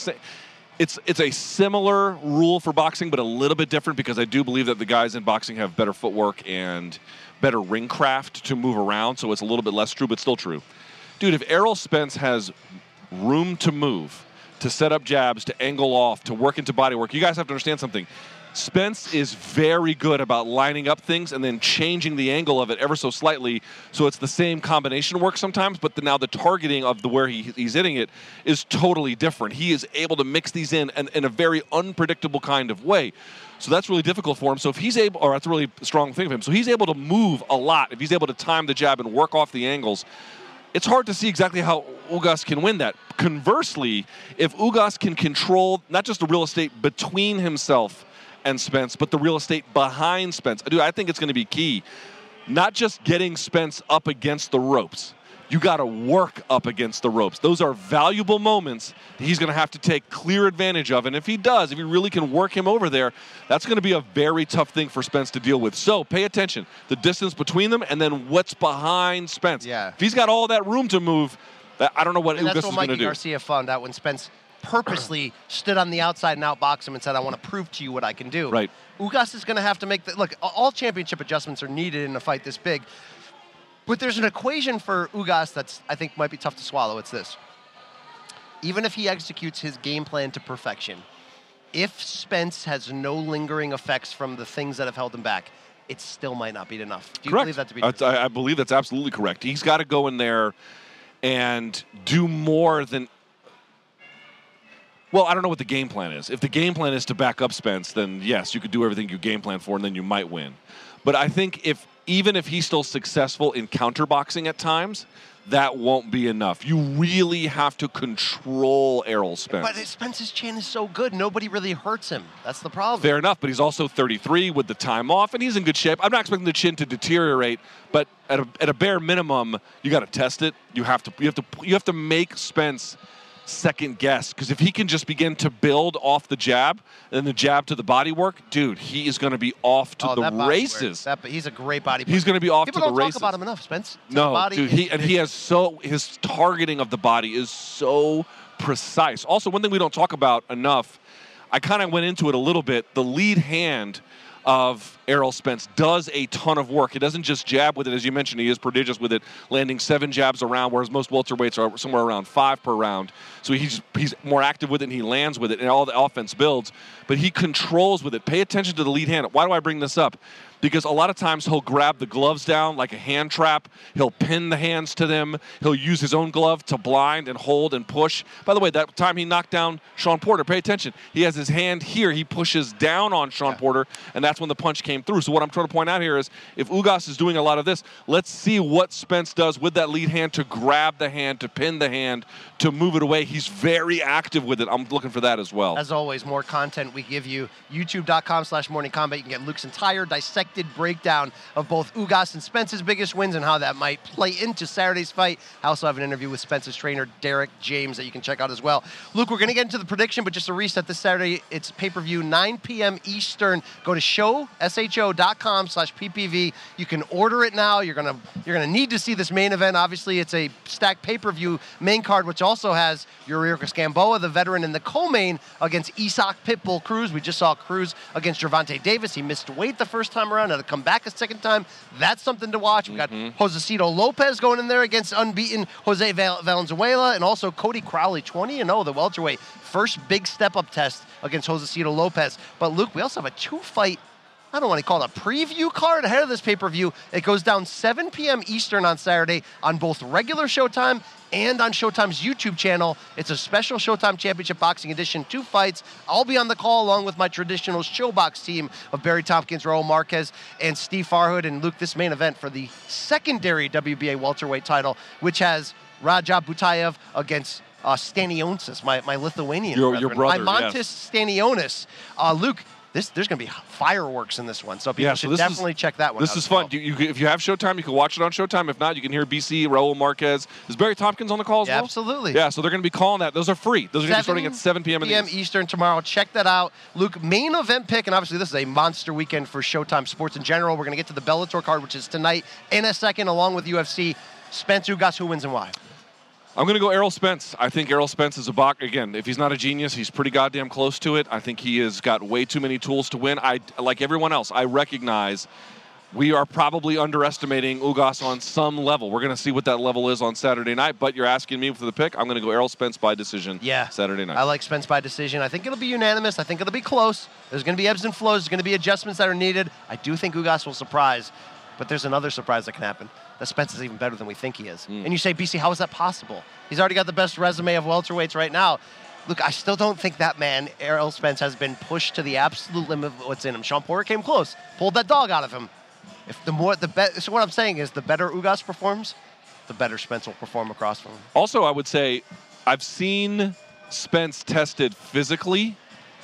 it's a similar rule for boxing, but a little bit different because I do believe that the guys in boxing have better footwork and better ring craft to move around, so it's a little bit less true, but still true. Dude, if Errol Spence has room to move, to set up jabs, to angle off, to work into body work, you guys have to understand something. Spence is very good about lining up things and then changing the angle of it ever so slightly so it's the same combination work sometimes, but now the targeting of where he's hitting it is totally different. He is able to mix these in a very unpredictable kind of way. So that's really difficult for him. So if he's able, or that's a really strong thing of him, so he's able to move a lot. If he's able to time the jab and work off the angles, it's hard to see exactly how Ugas can win that. Conversely, if Ugas can control not just the real estate between himself and Spence, but the real estate behind Spence. Dude, I think it's going to be key. Not just getting Spence up against the ropes. You got to work up against the ropes. Those are valuable moments that he's going to have to take clear advantage of. And if he does, if he really can work him over there, that's going to be a very tough thing for Spence to deal with. So pay attention. The distance between them and then what's behind Spence. Yeah. If he's got all that room to move, I don't know what Ugas is going to do. That's what Mikey Garcia found out when Spence purposely stood on the outside and outboxed him and said, I want to prove to you what I can do. Right. Ugas is going to have to make look, all championship adjustments are needed in a fight this big. But there's an equation for Ugas that's, I think, might be tough to swallow. It's this. Even if he executes his game plan to perfection, if Spence has no lingering effects from the things that have held him back, it still might not be enough. Do you believe that to be true? I believe that's absolutely correct. He's got to go in there and do more than... Well, I don't know what the game plan is. If the game plan is to back up Spence, then yes, you could do everything you game plan for, and then you might win. But I think even if he's still successful in counterboxing at times, that won't be enough. You really have to control Errol Spence. But Spence's chin is so good, nobody really hurts him. That's the problem. Fair enough, but he's also 33 with the time off, and he's in good shape. I'm not expecting the chin to deteriorate, but at a bare minimum, you got to test it. You have to make Spence second guess, because if he can just begin to build off the jab and the jab to the body work, dude, he is going to be off to the races. He's a great body player. He's going to be off to the races. People don't talk about him enough, Spence. No, dude, his targeting of the body is so precise. Also, one thing we don't talk about enough, I kind of went into it a little bit. The lead hand of Errol Spence does a ton of work. He doesn't just jab with it. As you mentioned, he is prodigious with it, landing 7 jabs a round, whereas most welterweights are somewhere around 5 per round. So he's more active with it, and he lands with it, and all the offense builds. But he controls with it. Pay attention to the lead hand. Why do I bring this up? Because a lot of times he'll grab the gloves down like a hand trap. He'll pin the hands to them. He'll use his own glove to blind and hold and push. By the way, that time he knocked down Sean Porter, pay attention. He has his hand here. He pushes down on Sean Porter, and that's when the punch came through. So what I'm trying to point out here is if Ugas is doing a lot of this, let's see what Spence does with that lead hand to grab the hand, to pin the hand, to move it away. He's very active with it. I'm looking for that as well. As always, more content we give you. YouTube.com/morningcombat. You can get Luke's entire dissected breakdown of both Ugas and Spence's biggest wins and how that might play into Saturday's fight. I also have an interview with Spence's trainer, Derek James, that you can check out as well. Luke, we're going to get into the prediction, but just a reset this Saturday. It's pay-per-view 9 p.m. Eastern. Go to sho.com/ppv. You can order it now. You're gonna need to see this main event. Obviously, it's a stacked pay-per-view main card, which also has Yuriorkis Gamboa, the veteran, in the co-main against Isaac Pitbull Cruz. We just saw Cruz against Gervonta Davis. He missed weight the first time around, had to come back a second time. That's something to watch. We got Josecito Lopez going in there against unbeaten Jose Valenzuela, and also Cody Crowley, 20-0, the welterweight. First big step-up test against Josecito Lopez. But Luke, we also have a 2-fight, I don't want to call it a preview card ahead of this pay-per-view. It goes down 7 p.m. Eastern on Saturday on both regular Showtime and on Showtime's YouTube channel. It's a special Showtime Championship Boxing Edition, 2 fights. I'll be on the call along with my traditional Showbox team of Barry Tompkins, Raul Marquez, and Steve Farhood. And Luke, this main event for the secondary WBA welterweight title, which has Raja Butayev against Stanionis, my Lithuanian your brother, Imantas yes. Stanionis. Luke, there's going to be fireworks in this one, so people should definitely check that one out. This is fun. If you have Showtime, you can watch it on Showtime. If not, you can hear BC, Raul Marquez. Is Barry Tompkins on the call as well? Absolutely. Yeah, so they're going to be calling that. Those are free. Those are going to be starting at 7 p.m. Eastern tomorrow. Check that out. Luke, main event pick, and obviously this is a monster weekend for Showtime sports in general. We're going to get to the Bellator card, which is tonight in a second, along with UFC. Spence Ugas, who wins and why? I'm going to go Errol Spence. I think Errol Spence is a boxer. Again, if he's not a genius, he's pretty goddamn close to it. I think he has got way too many tools to win. Like everyone else, I recognize we are probably underestimating Ugas on some level. We're going to see what that level is on Saturday night, but you're asking me for the pick. I'm going to go Errol Spence by decision Saturday night. I like Spence by decision. I think it'll be unanimous. I think it'll be close. There's going to be ebbs and flows. There's going to be adjustments that are needed. I do think Ugas will surprise, but there's another surprise that can happen. That Spence is even better than we think he is. And you say, BC, how is that possible? He's already got the best resume of welterweights right now. Look, I still don't think that man, Errol Spence, has been pushed to the absolute limit of what's in him. Sean Porter came close, pulled that dog out of him. So what I'm saying is the better Ugas performs, the better Spence will perform across from him. Also, I would say I've seen Spence tested physically.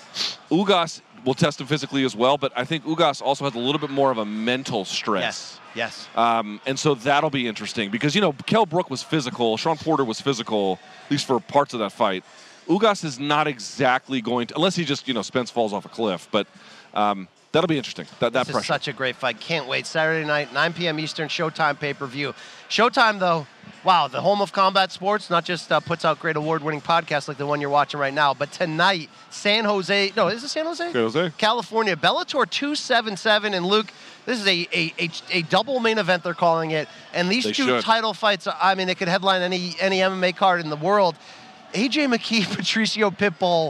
Ugas will test him physically as well, but I think Ugas also has a little bit more of a mental stress. Yes. And so that'll be interesting because, Kell Brook was physical. Sean Porter was physical, at least for parts of that fight. Ugas is not exactly going to, unless he just, Spence falls off a cliff. But that'll be interesting. That this pressure. Is such a great fight. Can't wait. Saturday night, 9 p.m. Eastern, Showtime pay-per-view. Showtime, though, wow, the home of combat sports, not just puts out great award-winning podcasts like the one you're watching right now, but tonight, San Jose, is it San Jose? San Jose. California, Bellator 277, and Luke, this is a double main event, they're calling it, and these two title fights, it could headline any MMA card in the world. AJ McKee, Patricio Pitbull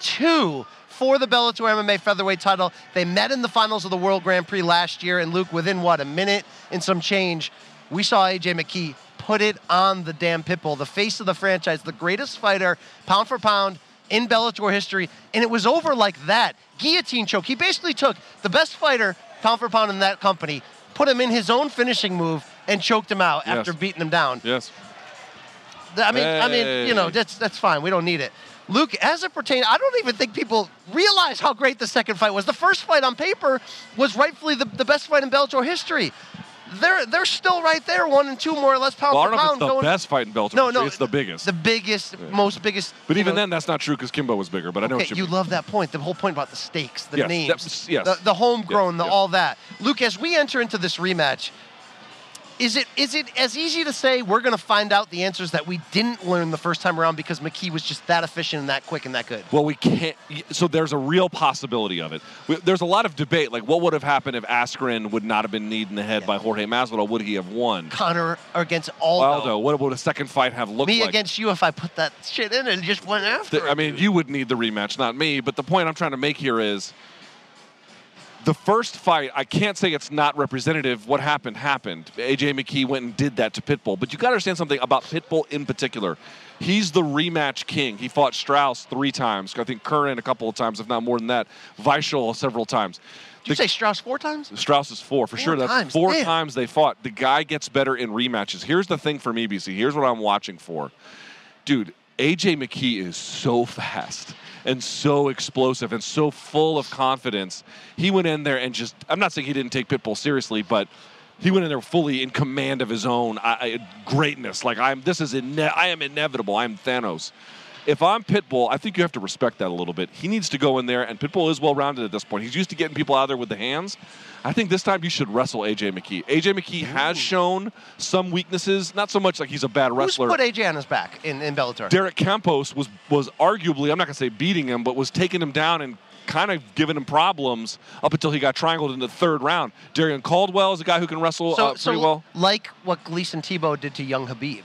2 for the Bellator MMA featherweight title. They met in the finals of the World Grand Prix last year, and Luke, within a minute and some change, we saw AJ McKee put it on the damn Pitbull, the face of the franchise, the greatest fighter, pound for pound, in Bellator history, and it was over like that. Guillotine choke. He basically took the best fighter, pound for pound in that company, put him in his own finishing move, and choked him out after beating him down. Yes. That's fine. We don't need it. Luke, as it pertains, I don't even think people realize how great the second fight was. The first fight on paper was rightfully the best fight in Bellator history. They're still right there, 1 and 2 more or less pound for pound. I don't know if it's the best fight in Bellator. No, it's the biggest. The biggest, most biggest. But even then, that's not true because Kimbo was bigger. But I know what you mean. Love that point. The whole point about the stakes, the names, the the homegrown, all that. Luke, as we enter into this rematch, Is it as easy to say we're going to find out the answers that we didn't learn the first time around because McKee was just that efficient and that quick and that good? Well, we can't. So there's a real possibility of it. There's a lot of debate. Like, what would have happened if Askren would not have been kneed in the head by Jorge Masvidal? Would he have won? Conor against Aldo. What would a second fight have looked like? Me against you if I put that shit in and just went after it. I mean, you would need the rematch, not me. But the point I'm trying to make here is the first fight, I can't say it's not representative. What happened. A.J. McKee went and did that to Pitbull. But you got to understand something about Pitbull in particular. He's the rematch king. He fought Strauss 3 times. I think Curran a couple of times, if not more than that. Weichel several times. Did you say Strauss 4 times? Strauss is 4, for sure. That's 4 times they fought. The guy gets better in rematches. Here's the thing for me, BC. Here's what I'm watching for. Dude, A.J. McKee is so fast and so explosive and so full of confidence. He went in there and just, I'm not saying he didn't take Pitbull seriously, but he went in there fully in command of his own greatness. Like, I am inevitable. I'm Thanos. If I'm Pitbull, I think you have to respect that a little bit. He needs to go in there, and Pitbull is well-rounded at this point. He's used to getting people out there with the hands. I think this time you should wrestle A.J. McKee. A.J. McKee has shown some weaknesses, not so much like he's a bad wrestler. Who's put A.J. on his back in Bellator? Derek Campos was arguably, I'm not going to say beating him, but was taking him down and kind of giving him problems up until he got triangled in the 3rd round. Darian Caldwell is a guy who can wrestle pretty well. Like what Gleason Tebow did to young Habib.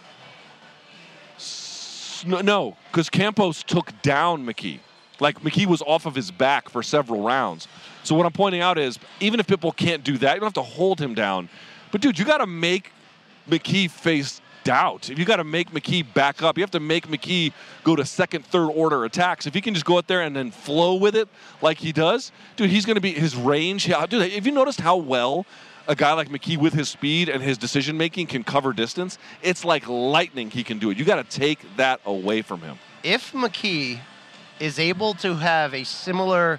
No, because Campos took down McKee. Like, McKee was off of his back for several rounds. So what I'm pointing out is, even if Pitbull can't do that, you don't have to hold him down. But, dude, you got to make McKee face doubt. If you got to make McKee back up, you have to make McKee go to 2nd, 3rd order attacks. If he can just go out there and then flow with it like he does, dude, he's going to be his range. Dude, have you noticed how well a guy like McKee with his speed and his decision-making can cover distance? It's like lightning he can do it. You got to take that away from him. If McKee is able to have a similar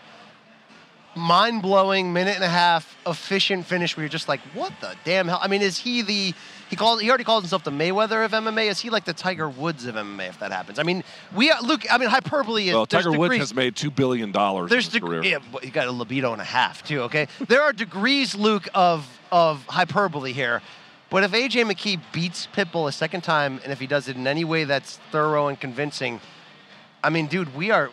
mind-blowing minute-and-a-half efficient finish where you're just like, what the damn hell? I mean, is he he already calls himself the Mayweather of MMA. Is he like the Tiger Woods of MMA if that happens? I mean, hyperbole is. Well, Tiger Woods has made $2 billion in his career. Yeah, but he got a libido and a half too. Okay, there are degrees, Luke, of hyperbole here. But if A.J. McKee beats Pitbull a second time, and if he does it in any way that's thorough and convincing, I mean, dude,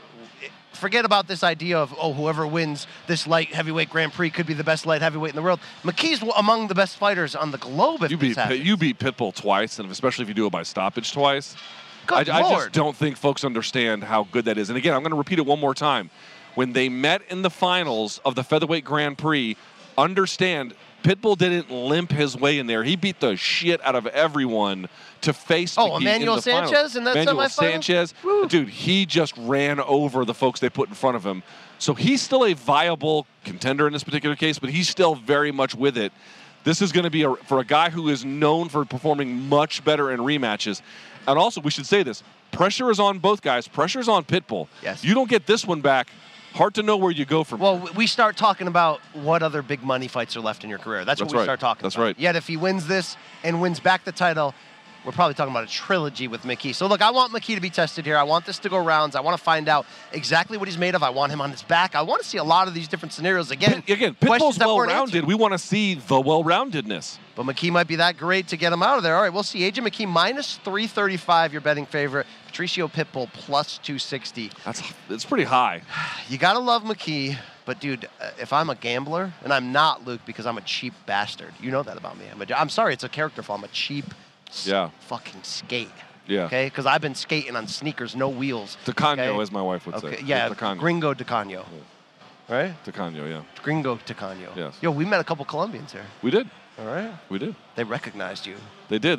forget about this idea of, whoever wins this light heavyweight Grand Prix could be the best light heavyweight in the world. McKee's among the best fighters on the globe if you beat Pitbull twice, and especially if you do it by stoppage twice. Good I Lord. just don't think folks understand how good that is. And again, I'm going to repeat it one more time. When they met in the finals of the featherweight Grand Prix, understand Pitbull didn't limp his way in there. He beat the shit out of everyone to face McKee Emmanuel in the Sanchez finals. in that Emmanuel semifinal? Sanchez, dude, he just ran over the folks they put in front of him. So he's still a viable contender in this particular case, but he's still very much with it. This is going to be for a guy who is known for performing much better in rematches. And also, we should say this, pressure is on both guys. Pressure is on Pitbull. Yes. You don't get this one back, hard to know where you go from here. Well, we start talking about what other big money fights are left in your career. That's what we start talking about. That's right. Yet if he wins this and wins back the title, we're probably talking about a trilogy with McKee. So, look, I want McKee to be tested here. I want this to go rounds. I want to find out exactly what he's made of. I want him on his back. I want to see a lot of these different scenarios again. Pitbull's well-rounded. We want to see the well-roundedness. But McKee might be that great to get him out of there. All right, we'll see. A.J. McKee minus 335, your betting favorite. Patricio Pitbull plus 260. It's pretty high. You got to love McKee. But, dude, if I'm a gambler, and I'm not, Luke, because I'm a cheap bastard. You know that about me. I'm sorry, it's a character flaw. I'm a cheap fucking skate. Yeah. Okay? Because I've been skating on sneakers, no wheels. Tacaño, okay? as my wife would say. Yeah, Tacaño. Gringo Tacaño. Yeah. Right? Tacaño, yeah. Gringo Tacaño. Yes. Yo, we met a couple Colombians here. We did. All right? We did. They recognized you. They did.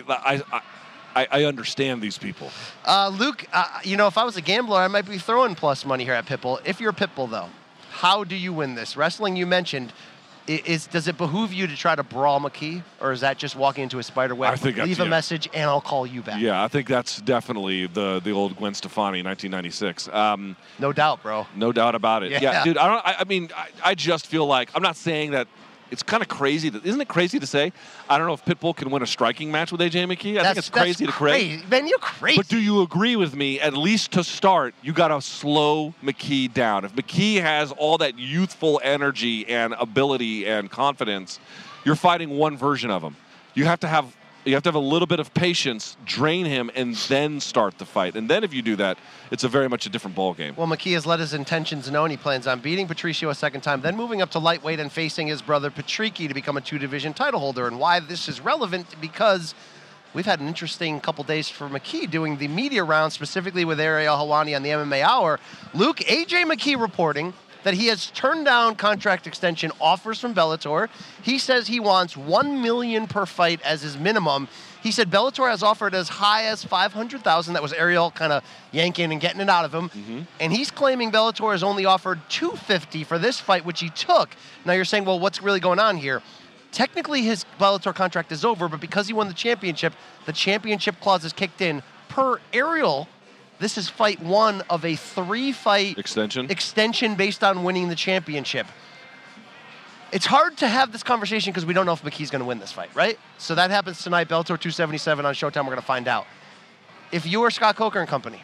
I understand these people. Luke, if I was a gambler, I might be throwing plus money here at Pitbull. If you're Pitbull, though, how do you win this? Wrestling, you mentioned. Does it behoove you to try to brawl McKee, or is that just walking into a spider web? I think leave a message and I'll call you back. Yeah, I think that's definitely the old Gwen Stefani, 1996. No doubt, bro. No doubt about it. Yeah, dude. I just feel like I'm not saying that. It's kind of crazy. Isn't it crazy to say? I don't know if Pitbull can win a striking match with A.J. McKee. I think it's crazy to create. Man, you're crazy. But do you agree with me? At least to start, you got to slow McKee down. If McKee has all that youthful energy and ability and confidence, you're fighting one version of him. you have to have a little bit of patience, drain him, and then start the fight. And then if you do that, it's a very much a different ball game. Well, McKee has let his intentions known. He plans on beating Patricio a second time, then moving up to lightweight and facing his brother Patricky to become a 2-division title holder. And why this is relevant, because we've had an interesting couple days for McKee doing the media round, specifically with Ariel Helwani on the MMA Hour. Luke, A.J. McKee reporting that he has turned down contract extension offers from Bellator. He says he wants $1 million per fight as his minimum. He said Bellator has offered as high as $500,000. That was Ariel kind of yanking and getting it out of him. Mm-hmm. And he's claiming Bellator has only offered $250 for this fight, which he took. Now you're saying, well, what's really going on here? Technically, his Bellator contract is over, but because he won the championship clause is kicked in. Per Ariel, this is fight 1 of a 3-fight extension based on winning the championship. It's hard to have this conversation because we don't know if McKee's going to win this fight, right? So that happens tonight, Bellator 277 on Showtime. We're going to find out. If you are Scott Coker and company,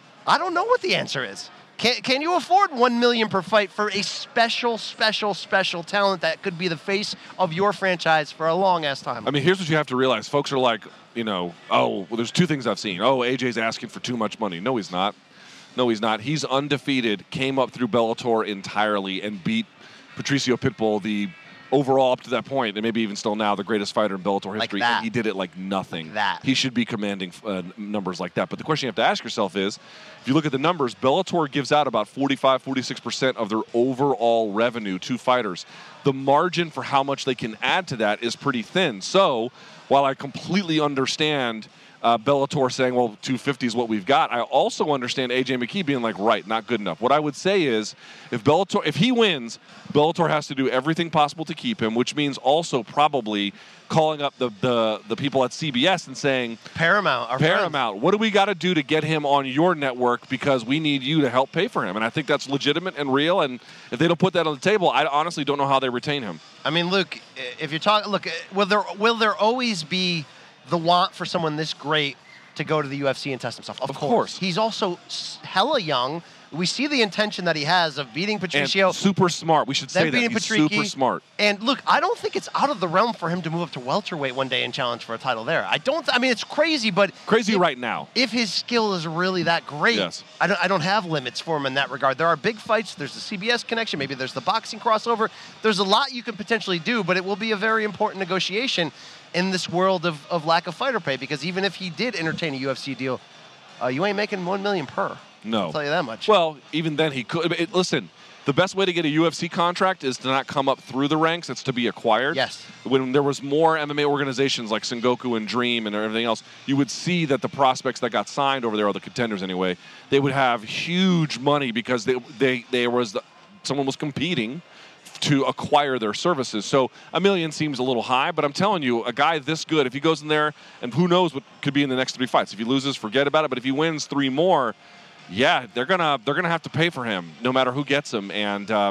I don't know what the answer is. Can you afford $1 million per fight for a special talent that could be the face of your franchise for a long-ass time? I mean, here's what you have to realize. Folks are like, oh, well, there's 2 things I've seen. Oh, AJ's asking for too much money. No, he's not. He's undefeated, came up through Bellator entirely, and beat Patricio Pitbull, the overall up to that point, and maybe even still now, the greatest fighter in Bellator history. And he did it like nothing. He should be commanding numbers like that. But the question you have to ask yourself is, if you look at the numbers, Bellator gives out about 45-46% of their overall revenue to fighters. The margin for how much they can add to that is pretty thin. So while I completely understand Bellator saying, well, 250 is what we've got, I also understand AJ McKee being like, right, not good enough. What I would say is, if he wins, Bellator has to do everything possible to keep him, which means also probably calling up the people at CBS and saying, Paramount, what do we got to do to get him on your network, because we need you to help pay for him? And I think that's legitimate and real, and if they don't put that on the table, I honestly don't know how they retain him. I mean, Luke, if you're talking, will there always be the want for someone this great to go to the UFC and test himself? Of course. He's also hella young. We see the intention that he has of beating Patricio. And super smart. We should say that. He's super smart. And look, I don't think it's out of the realm for him to move up to welterweight one day and challenge for a title there. I mean, it's crazy, but right now. If his skill is really that great, yes. I don't have limits for him in that regard. There are big fights. There's the CBS connection. Maybe there's the boxing crossover. There's a lot you can potentially do, but it will be a very important negotiation in this world of lack of fighter pay, because even if he did entertain a UFC deal, you ain't making $1 million per. No. I'll tell you that much. Well, even then he could. Listen, the best way to get a UFC contract is to not come up through the ranks. It's to be acquired. Yes. When there was more MMA organizations like Sengoku and Dream and everything else, you would see that the prospects that got signed over there, or the contenders anyway, they would have huge money because someone was competing to acquire their services. So $1 million seems a little high, but I'm telling you, a guy this good, if he goes in there, and who knows what could be in the next 3 fights. If he loses, forget about it. But if he wins 3 more, yeah, they're gonna have to pay for him, no matter who gets him. And I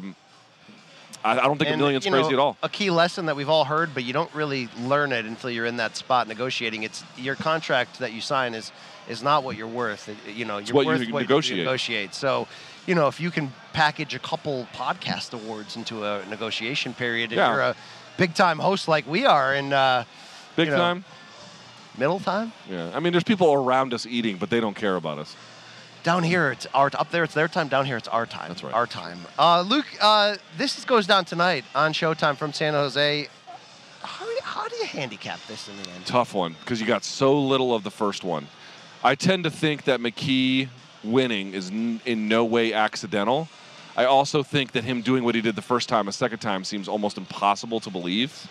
don't think $1 million's crazy at all. A key lesson that we've all heard, but you don't really learn it until you're in that spot negotiating. It's your contract that you sign is not what you're worth. You're worth what you negotiate. So, if you can package a couple podcast awards into a negotiation period, and you're a big-time host like we are, and big time, middle time. Yeah, I mean, there's people around us eating, but they don't care about us. Down here, it's up there, it's their time. Down here, it's our time. That's right. Our time. Luke, this goes down tonight on Showtime from San Jose. How do you handicap this in the end? Tough one, because you got so little of the first one. I tend to think that McKee winning is in no way accidental. I also think that him doing what he did the first time a second time seems almost impossible to believe.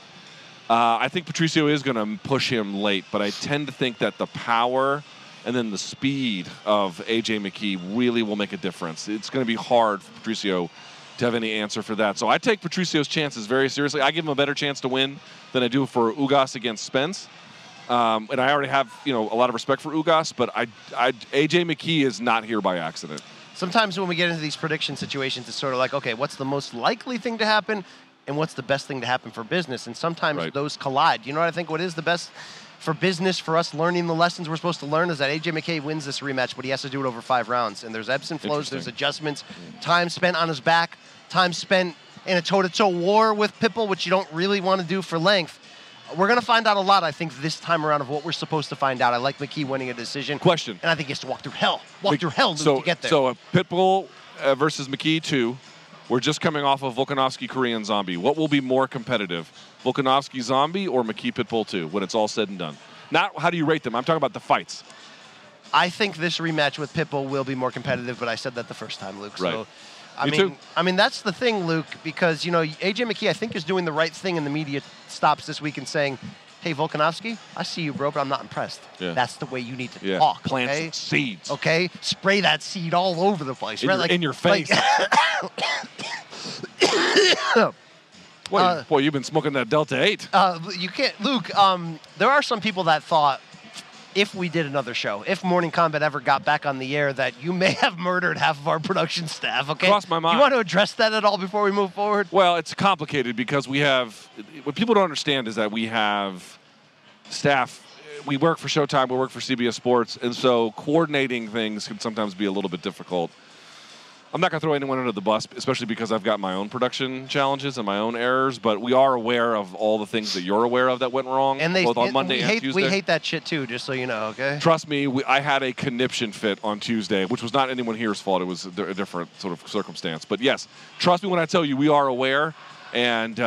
I think Patricio is going to push him late, but I tend to think that the power and then the speed of A.J. McKee really will make a difference. It's going to be hard for Patricio to have any answer for that. So I take Patricio's chances very seriously. I give him a better chance to win than I do for Ugas against Spence. And I already have, a lot of respect for Ugas, but A.J. McKee is not here by accident. Sometimes when we get into these prediction situations, it's sort of like, okay, what's the most likely thing to happen, and what's the best thing to happen for business? And sometimes those collide. You know what I think? What is the best for business, for us learning the lessons we're supposed to learn, is that A.J. McKee wins this rematch, but he has to do it over 5 rounds. And there's ebbs and flows, there's adjustments, time spent on his back, time spent in a toe-to-toe war with Pitbull, which you don't really want to do for length. We're going to find out a lot, I think, this time around of what we're supposed to find out. I like McKee winning a decision. Question. And I think he has to walk through hell. Luke, to get there. So Pitbull versus McKee 2. We're just coming off of Volkanovski Korean Zombie. What will be more competitive, Volkanovski Zombie or McKee Pitbull 2 when it's all said and done? Not how do you rate them. I'm talking about the fights. I think this rematch with Pitbull will be more competitive, but I said that the first time, Luke. Right. So, I mean, that's the thing, Luke, because, AJ McKee, I think, is doing the right thing in the media stops this week and saying, hey, Volkanovski, I see you, bro, but I'm not impressed. Yeah. That's the way you need to talk. Plant okay? some seeds. Okay? Spray that seed all over the place. In your face. Boy, you've been smoking that Delta 8. You can't, Luke, there are some people that thought if we did another show, if Morning Combat ever got back on the air, that you may have murdered half of our production staff, okay? Crossed my mind. You want to address that at all before we move forward? Well, it's complicated because we have, what people don't understand is that we have staff. We work for Showtime, we work for CBS Sports, and so coordinating things can sometimes be a little bit difficult. I'm not going to throw anyone under the bus, especially because I've got my own production challenges and my own errors, but we are aware of all the things that you're aware of that went wrong, both on Monday and Tuesday. We hate that shit too, just so you know, okay? Trust me, I had a conniption fit on Tuesday, which was not anyone here's fault. It was a different sort of circumstance. But yes, trust me when I tell you we are aware, and,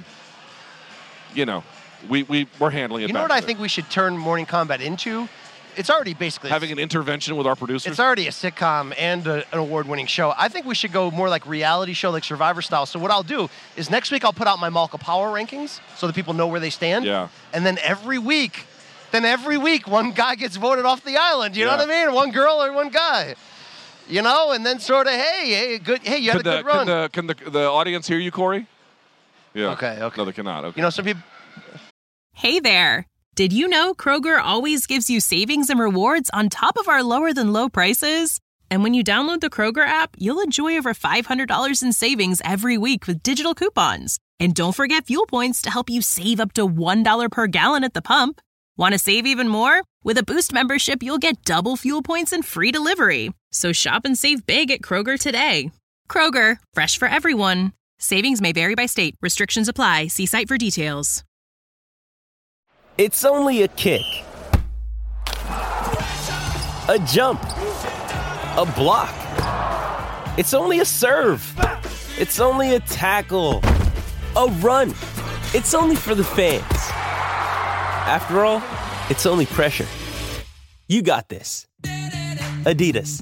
we're handling it. You know what I think we should turn Morning Combat into? It's already basically having an intervention with our producers. It's already a sitcom and an award-winning show. I think we should go more like reality show, like Survivor style. So what I'll do is next week I'll put out my Malka Power rankings so that people know where they stand. Yeah. And then every week, one guy gets voted off the island. You know what I mean? One girl or one guy. And then sort of, hey, you had a good run. Can the audience hear you, Corey? Yeah. Okay. No, they cannot. Okay. Some people. Hey there. Did you know Kroger always gives you savings and rewards on top of our lower than low prices? And when you download the Kroger app, you'll enjoy over $500 in savings every week with digital coupons. And don't forget fuel points to help you save up to $1 per gallon at the pump. Want to save even more? With a Boost membership, you'll get double fuel points and free delivery. So shop and save big at Kroger today. Kroger, fresh for everyone. Savings may vary by state. Restrictions apply. See site for details. It's only a kick, a jump, a block. It's only a serve. It's only a tackle, a run. It's only for the fans. After all, it's only pressure. You got this. Adidas.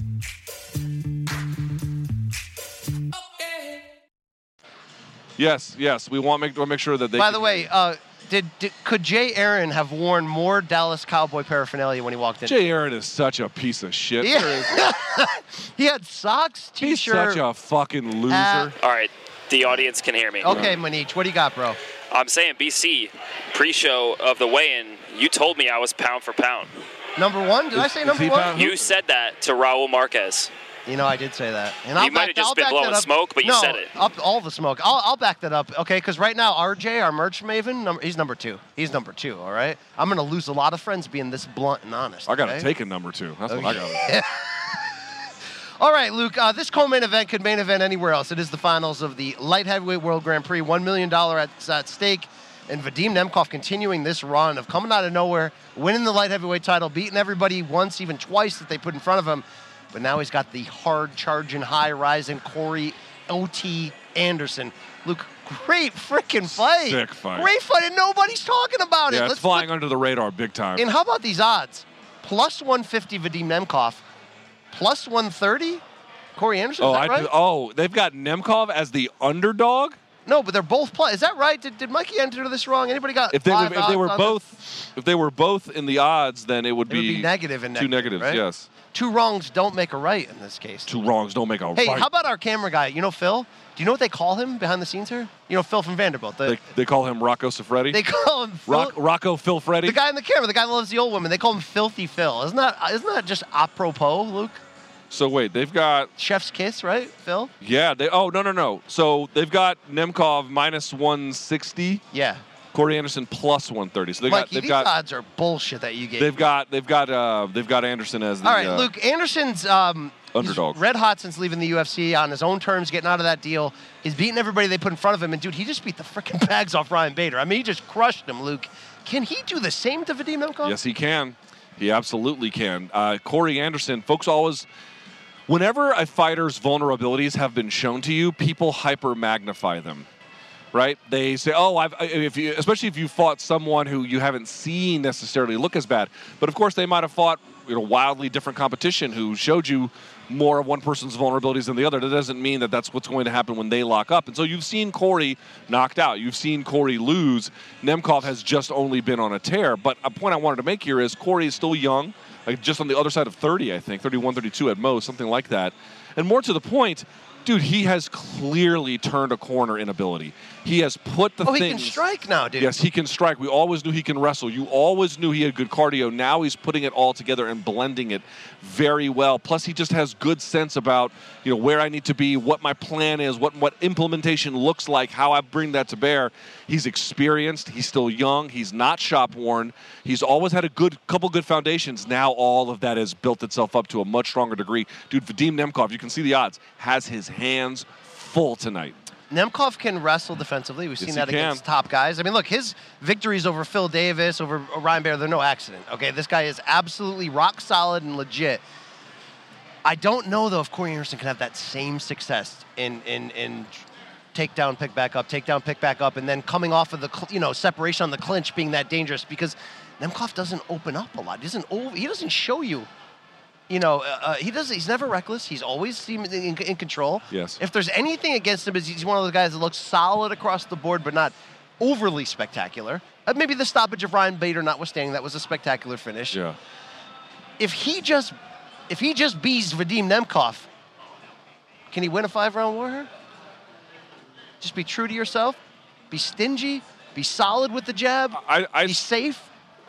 Yes. We want to make sure that they. By the way, could Jay Aaron have worn more Dallas Cowboy paraphernalia when he walked in? Jay Aaron is such a piece of shit. Yeah. He had socks, T-shirt. He's such a fucking loser. All right, the audience can hear me. Okay, Manich, what do you got, bro? I'm saying BC, pre-show of the weigh-in, you told me I was pound for pound. Number one? Did I say number one? You said that to Raul Marquez. I did say that. And you might have just been blowing smoke, but you said it. Up all the smoke. I'll back that up, okay? Because right now, RJ, our merch maven, he's number two. He's number two, all right? I'm going to lose a lot of friends being this blunt and honest. I got to take a number two. That's what I got. All right, Luke, this co-main event could main event anywhere else. It is the finals of the Light Heavyweight World Grand Prix. $1 million at stake. And Vadim Nemkov continuing this run of coming out of nowhere, winning the light heavyweight title, beating everybody once, even twice that they put in front of him. But now he's got the hard charging, high rising Corey O.T. Anderson. Luke, great freaking fight. Sick fight. Great fight, and nobody's talking about it. Yeah, it's flying under the radar big time. And how about these odds? Plus 150 Vadim Nemkov, plus 130 Corey Anderson. Is that right? They've got Nemkov as the underdog? No, but they're both plus. Is that right? Did Mikey enter this wrong? Anybody got if they were both in the odds, then it would be negative and two negatives, right? Yes. Two wrongs don't make a right in this case. Two wrongs don't make a right. Hey, how about our camera guy? Phil? Do you know what they call him behind the scenes here? Phil from Vanderbilt. They call him Rocco Siffredi? They call him Rocco Phil Freddy? The guy in the camera, the guy that loves the old women. They call him Filthy Phil. Isn't that just apropos, Luke? So wait, they've got Chef's Kiss, right, Phil? Yeah. No. So they've got Nemkov minus 160. Yeah. Corey Anderson plus 130. So these odds are bullshit that you gave. They've got Anderson as the. All right, Luke. Anderson's underdog. He's red hot since leaving the UFC on his own terms, getting out of that deal. He's beaten everybody they put in front of him. And, dude, he just beat the freaking bags off Ryan Bader. I mean, he just crushed him, Luke. Can he do the same to Vadim Nemkov? Yes, he can. He absolutely can. Corey Anderson, folks always, whenever a fighter's vulnerabilities have been shown to you, people hyper-magnify them. Right? They say, especially if you fought someone who you haven't seen necessarily look as bad. But, of course, they might have fought wildly different competition who showed you more of one person's vulnerabilities than the other. That doesn't mean that that's what's going to happen when they lock up. And so you've seen Corey knocked out. You've seen Corey lose. Nemkov has just only been on a tear. But a point I wanted to make here is Corey is still young, like just on the other side of 30, I think, 31, 32 at most, something like that. And more to the point, dude, he has clearly turned a corner in ability. He has put the things... he can strike now, dude. Yes, he can strike. We always knew he can wrestle. You always knew he had good cardio. Now he's putting it all together and blending it very well. Plus, he just has good sense about, where I need to be, what my plan is, what implementation looks like, how I bring that to bear. He's experienced. He's still young. He's not shop-worn. He's always had a couple good foundations. Now all of that has built itself up to a much stronger degree. Dude, Vadim Nemkov, you can see the odds, has his hands full tonight. Nemkov can wrestle defensively. We've seen that against top guys. I mean, look, his victories over Phil Davis, over Ryan Bader, they're no accident. Okay, this guy is absolutely rock solid and legit. I don't know, though, if Corey Anderson can have that same success in takedown, pick back up, and then coming off of the separation on the clinch being that dangerous, because Nemkov doesn't open up a lot. He doesn't show you. He's never reckless. He's always in control. Yes. If there's anything against him, he's one of those guys that looks solid across the board, but not overly spectacular. Maybe the stoppage of Ryan Bader notwithstanding, that was a spectacular finish. Yeah. If he just beats Vadim Nemkov, can he win a 5-round war here? Just be true to yourself. Be stingy. Be solid with the jab. Be safe.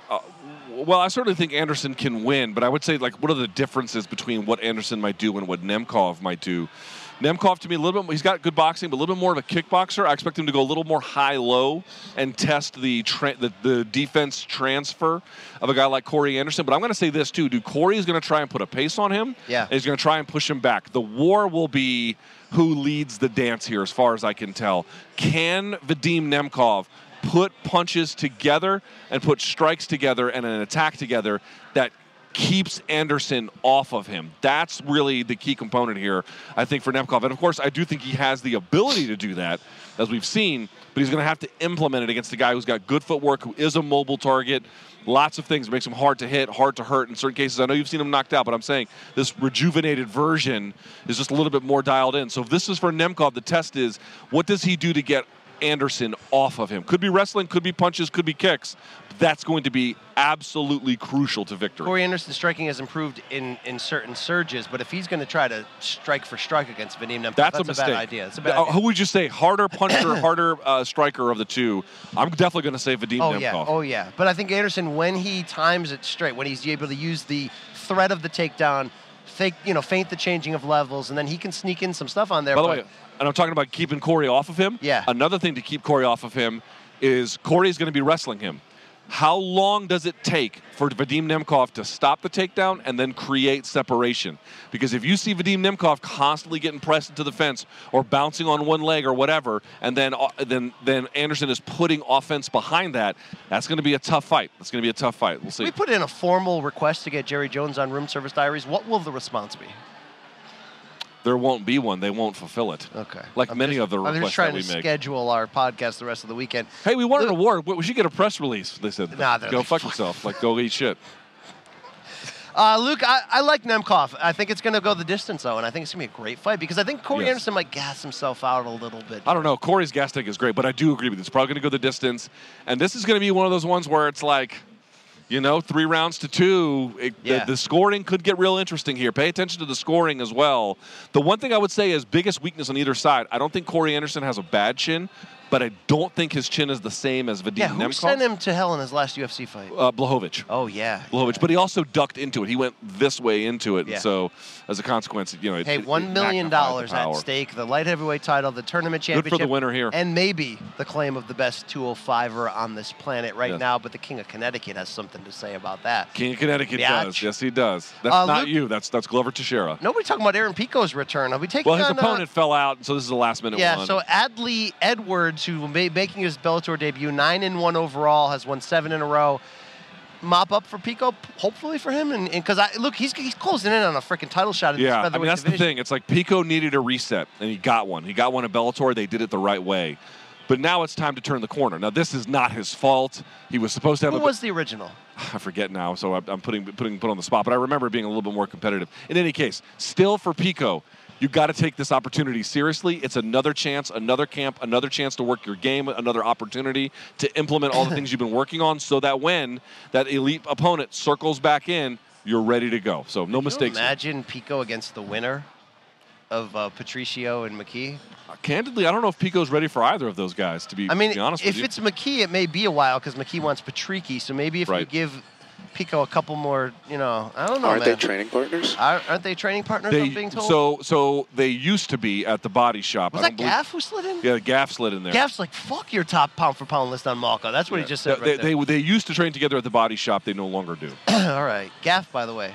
Well, I certainly think Anderson can win, but I would say, what are the differences between what Anderson might do and what Nemkov might do? Nemkov, to me, a little bit, he's got good boxing, but a little bit more of a kickboxer. I expect him to go a little more high-low and test the defense transfer of a guy like Corey Anderson. But I'm going to say this, too. Dude, Corey is going to try and put a pace on him. Yeah. And he's going to try and push him back. The war will be who leads the dance here, as far as I can tell. Can Vadim Nemkov put punches together and put strikes together and an attack together that keeps Anderson off of him? That's really the key component here, I think, for Nemkov. And, of course, I do think he has the ability to do that, as we've seen, but he's going to have to implement it against a guy who's got good footwork, who is a mobile target. Lots of things. Makes him hard to hit, hard to hurt in certain cases. I know you've seen him knocked out, but I'm saying this rejuvenated version is just a little bit more dialed in. So if this is for Nemkov, the test is, what does he do to get Anderson off of him? Could be wrestling, could be punches, could be kicks. That's going to be absolutely crucial to victory. Corey Anderson's striking has improved in certain surges, but if he's going to try to strike for strike against Vadim Nemkov, that's a mistake. Bad idea. It's a bad idea. Who would you say, harder puncher, harder striker of the two? I'm definitely going to say Vadim Nemkov. Oh, yeah. But I think Anderson, when he times it straight, when he's able to use the threat of the takedown, feint the changing of levels, and then he can sneak in some stuff on there. By the way, and I'm talking about keeping Corey off of him. Yeah. Another thing to keep Corey off of him is Corey's going to be wrestling him. How long does it take for Vadim Nemkov to stop the takedown and then create separation? Because if you see Vadim Nemkov constantly getting pressed into the fence or bouncing on one leg or whatever, and then Anderson is putting offense behind that, that's going to be a tough fight. That's going to be a tough fight. We'll see. We put in a formal request to get Jerry Jones on Room Service Diaries. What will the response be? There won't be one. They won't fulfill it. Okay. Like many of the requests that we make. I'm just trying to schedule our podcast the rest of the weekend. Hey, we want an award. We should get a press release. They said, go fuck yourself. Go eat shit. Luke, I like Nemkov. I think it's going to go the distance, though, and I think it's going to be a great fight because I think Corey Anderson might gas himself out a little bit. I don't know. Corey's gas tank is great, but I do agree with you. It's probably going to go the distance. And this is going to be one of those ones where it's like, 3 rounds to 2. The scoring could get real interesting here. Pay attention to the scoring as well. The one thing I would say is biggest weakness on either side, I don't think Corey Anderson has a bad chin, but I don't think his chin is the same as Vadim Nemkov. Who sent him to hell in his last UFC fight? Blachowicz. Oh, yeah. Blachowicz, but he also ducked into it. He went this way into it, and so as a consequence, $1 million at stake, the light heavyweight title, the tournament championship. Good for the winner here. And maybe the claim of the best 205er on this planet right now, but the King of Connecticut has something to say about that. King of Connecticut does. Yes, he does. That's not Luke, you. That's Glover Teixeira. Nobody talking about Aaron Pico's return. Are we taking his opponent fell out, so this is the last minute one. Yeah, so Adley Edwards, who making his Bellator debut, 9-1 overall, has won 7 in a row. Mop up for Pico, hopefully for him, and because he's closing in on a freaking title shot in this featherweight division. That's the thing. It's like Pico needed a reset, and he got one. He got one at Bellator. They did it the right way, but now it's time to turn the corner. Now this is not his fault. He was supposed to have. Who was the original? I forget now, so I'm put on the spot. But I remember it being a little bit more competitive. In any case, still for Pico, you got to take this opportunity seriously. It's another chance, another camp, another chance to work your game, another opportunity to implement all the things you've been working on so that when that elite opponent circles back in, you're ready to go. So no mistakes. Imagine Pico against the winner of Patricio and McKee. Candidly, I don't know if Pico's ready for either of those guys, to be honest with you. If it's McKee, it may be a while because McKee wants Patrici. So maybe if you give Pico a couple more, I don't know. Aren't they training partners? Aren't they training partners, I'm being told? So they used to be at the body shop. Was that Gaff who slid in? Yeah, Gaff slid in there. Gaff's like, fuck your top pound-for-pound list on Malka. That's what he just said right there. They used to train together at the body shop. They no longer do. All right. Gaff, by the way.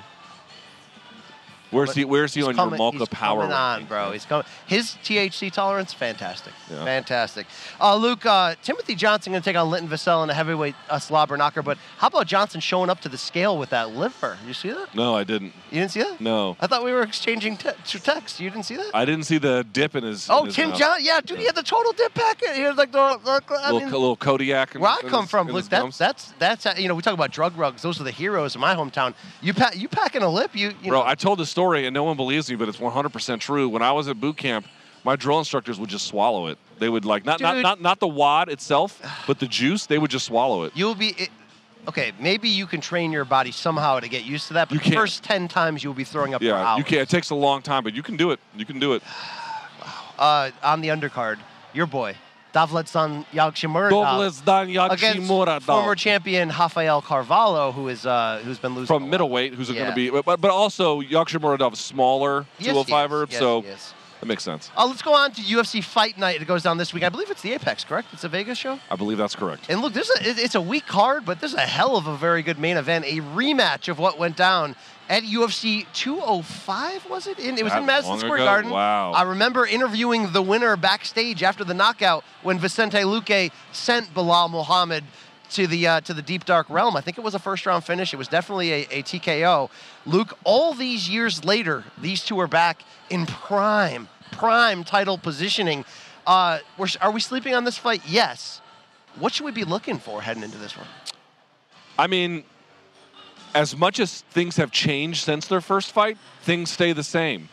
Where's he on your Malka power ranking? On, bro. He's coming. His THC tolerance, fantastic. Yeah. Fantastic. Luke, Timothy Johnson going to take on Linton Vassell in a heavyweight slobber knocker, but how about Johnson showing up to the scale with that liver? You see that? No, I didn't. You didn't see that? No. I thought we were exchanging texts. You didn't see that? I didn't see the dip in his Tim Johnson. Yeah, dude, he had the total dip packet. He had like the little Kodiak. Where I come from, Luke, that's we talk about drug rugs. Those are the heroes in my hometown. You packing a lip, you Bro, know. I told the story and no one believes me, but it's 100% true. When I was at boot camp, my drill instructors would just swallow it. They would not the wad itself, but the juice. They would just swallow it. You'll be okay. Maybe you can train your body somehow to get used to that. But the first 10 times you'll be throwing up. for hours. You can't. It takes a long time, but you can do it. You can do it. On the undercard, your boy Davletsdan Yagshimura against former champion Rafael Carvalho, who's been losing from middleweight, who's going to be, but also Yagshimura is smaller 205er, so that makes sense. Let's go on to UFC Fight Night. It goes down this week. I believe it's the Apex, correct? It's a Vegas show? I believe that's correct. And look, it's a weak card, but this is a hell of a very good main event. A rematch of what went down at UFC 205, was it? It was in Madison Square Garden. Wow. I remember interviewing the winner backstage after the knockout when Vicente Luque sent Bilal Muhammad to the deep dark realm. I think it was a first-round finish. It was definitely a TKO. Luke, all these years later, these two are back in prime title positioning. Are we sleeping on this fight? Yes. What should we be looking for heading into this one? I mean, as much as things have changed since their first fight, things stay the same.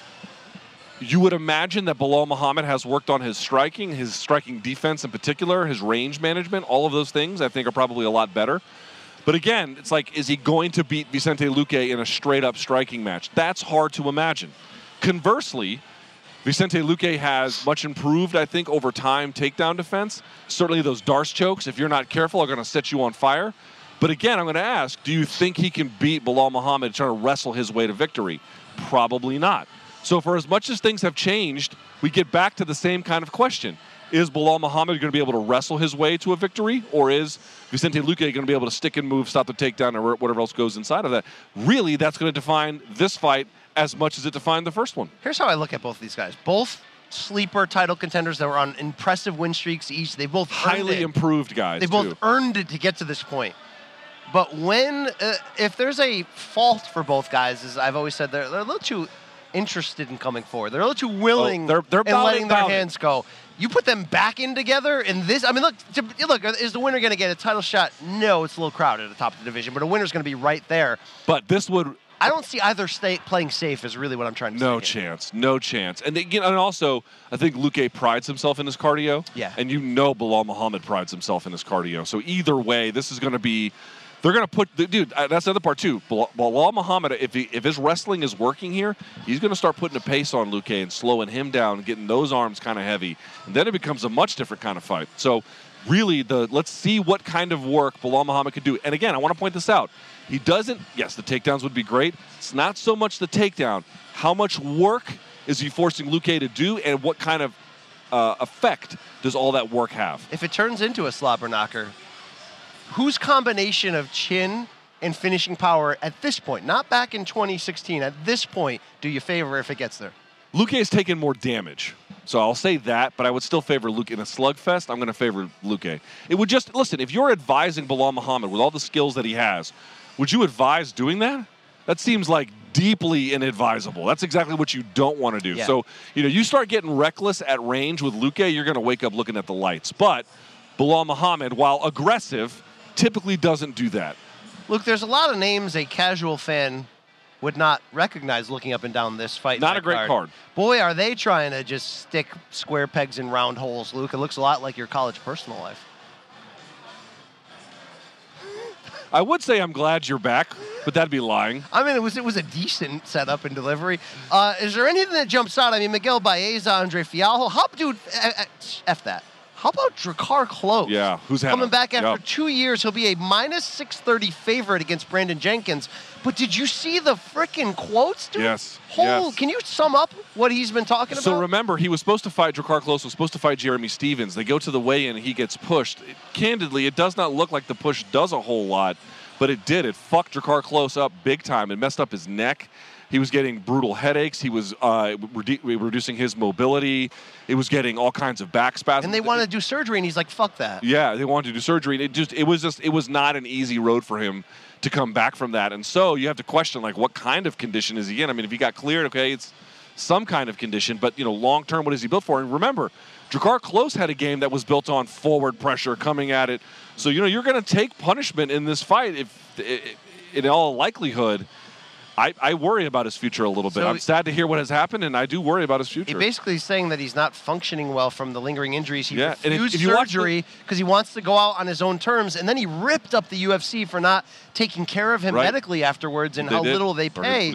You would imagine that Bilal Muhammad has worked on his striking defense in particular, his range management, all of those things I think are probably a lot better. But again, it's like, is he going to beat Vicente Luque in a straight-up striking match? That's hard to imagine. Conversely, Vicente Luque has much improved, I think, over time takedown defense. Certainly those Darce chokes, if you're not careful, are going to set you on fire. But again, I'm going to ask, do you think he can beat Bilal Muhammad trying to wrestle his way to victory? Probably not. So for as much as things have changed, we get back to the same kind of question. Is Bilal Muhammad going to be able to wrestle his way to a victory, or is Vicente Luque going to be able to stick and move, stop the takedown, or whatever else goes inside of that? Really, that's going to define this fight as much as it defined the first one. Here's how I look at both of these guys. Both sleeper title contenders that were on impressive win streaks each. They both highly improved guys. They both earned it to get to this point. But if there's a fault for both guys, as I've always said, they're a little too interested in coming forward. They're a little too willing they're in letting their hands go. You put them back in together in this. I mean, look, is the winner going to get a title shot? No, it's a little crowded at the top of the division, but a winner's going to be right there. But this would... I don't see either playing safe is really what I'm trying to say. No chance. And also, I think Luque prides himself in his cardio. Yeah. And Bilal Muhammad prides himself in his cardio. So either way, this is going to be They're going to put, dude, that's the other part too. Bilal Muhammad, if his wrestling is working here, he's going to start putting a pace on Luque and slowing him down, getting those arms kind of heavy. And then it becomes a much different kind of fight. So really, let's see what kind of work Bilal Muhammad could do. And again, I want to point this out. He doesn't, yes, the takedowns would be great. It's not so much the takedown. How much work is he forcing Luque to do, and what kind of effect does all that work have? If it turns into a slobber knocker, whose combination of chin and finishing power at this point, not back in 2016, at this point, do you favor if it gets there? Luque has taken more damage. So I'll say that, but I would still favor Luque. In a slugfest, I'm going to favor Luque. It would just, listen, if you're advising Bilal Muhammad with all the skills that he has, would you advise doing that? That seems like deeply inadvisable. That's exactly what you don't want to do. Yeah. So, you start getting reckless at range with Luque, you're going to wake up looking at the lights. But Bilal Muhammad, while aggressive, typically doesn't do that. Luke, there's a lot of names a casual fan would not recognize looking up and down this fight. Not a great card. Boy, are they trying to just stick square pegs in round holes, Luke. It looks a lot like your college personal life. I would say I'm glad you're back, but that'd be lying. I mean, it was a decent setup and delivery. Is there anything that jumps out? I mean, Miguel Baeza, Andre Fialho. Dude, F that. How about Drakkar Klose? Yeah, who's coming back after 2 years? He'll be a minus 630 favorite against Brandon Jenkins. But did you see the frickin' quotes, dude? Yes. Can you sum up what he's been talking about? So remember, he was supposed to fight, Drakkar Klose was supposed to fight Jeremy Stevens. They go to the weigh-in and he gets pushed. Candidly, it does not look like the push does a whole lot, but it did. It fucked Drakkar Klose up big time. It messed up his neck. He was getting brutal headaches. He was reducing his mobility. He was getting all kinds of back spasms. And they wanted to do surgery, and he's like, "Fuck that." Yeah, they wanted to do surgery. It was not an easy road for him to come back from that. And so you have to question, like, what kind of condition is he in? I mean, if he got cleared, okay, it's some kind of condition, but long term, what is he built for? And remember, Drakkar Klose had a game that was built on forward pressure, coming at it. So you're going to take punishment in this fight. If in all likelihood. I worry about his future a little bit. So I'm sad to hear what has happened, and I do worry about his future. He basically is saying that he's not functioning well from the lingering injuries. He and refused surgery because he wants to go out on his own terms, and then he ripped up the UFC for not taking care of him medically afterwards and how little they pay.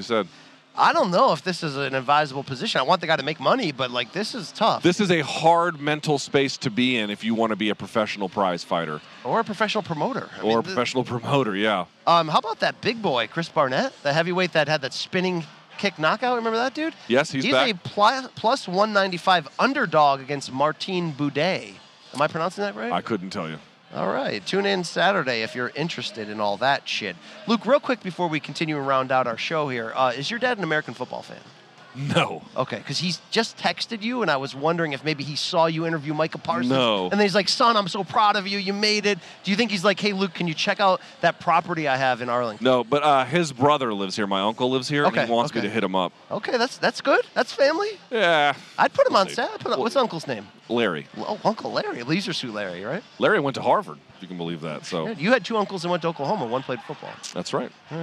I don't know if this is an advisable position. I want the guy to make money, but this is tough. This is a hard mental space to be in if you want to be a professional prize fighter. Or a professional promoter. Professional promoter, yeah. How about that big boy, Chris Barnett, the heavyweight that had that spinning kick knockout? Remember that dude? Yes, he's back. He's a plus 195 underdog against Martin Boudet. Am I pronouncing that right? I couldn't tell you. All right. Tune in Saturday if you're interested in all that shit. Luke, real quick before we continue and round out our show here, is your dad an American football fan? No. Okay, because he's just texted you, and I was wondering if maybe he saw you interview Micah Parsons. No. And then he's like, son, I'm so proud of you. You made it. Do you think he's like, hey, Luke, can you check out that property I have in Arlington? No, but his brother lives here. My uncle lives here, and he wants me to hit him up. Okay, that's good. That's family. Yeah. I'd put him on set. What's Uncle's name? Larry. Oh, Uncle Larry. Leisure Suit Larry, right? Larry went to Harvard, if you can believe that. So you had two uncles and went to Oklahoma. One played football. That's right. All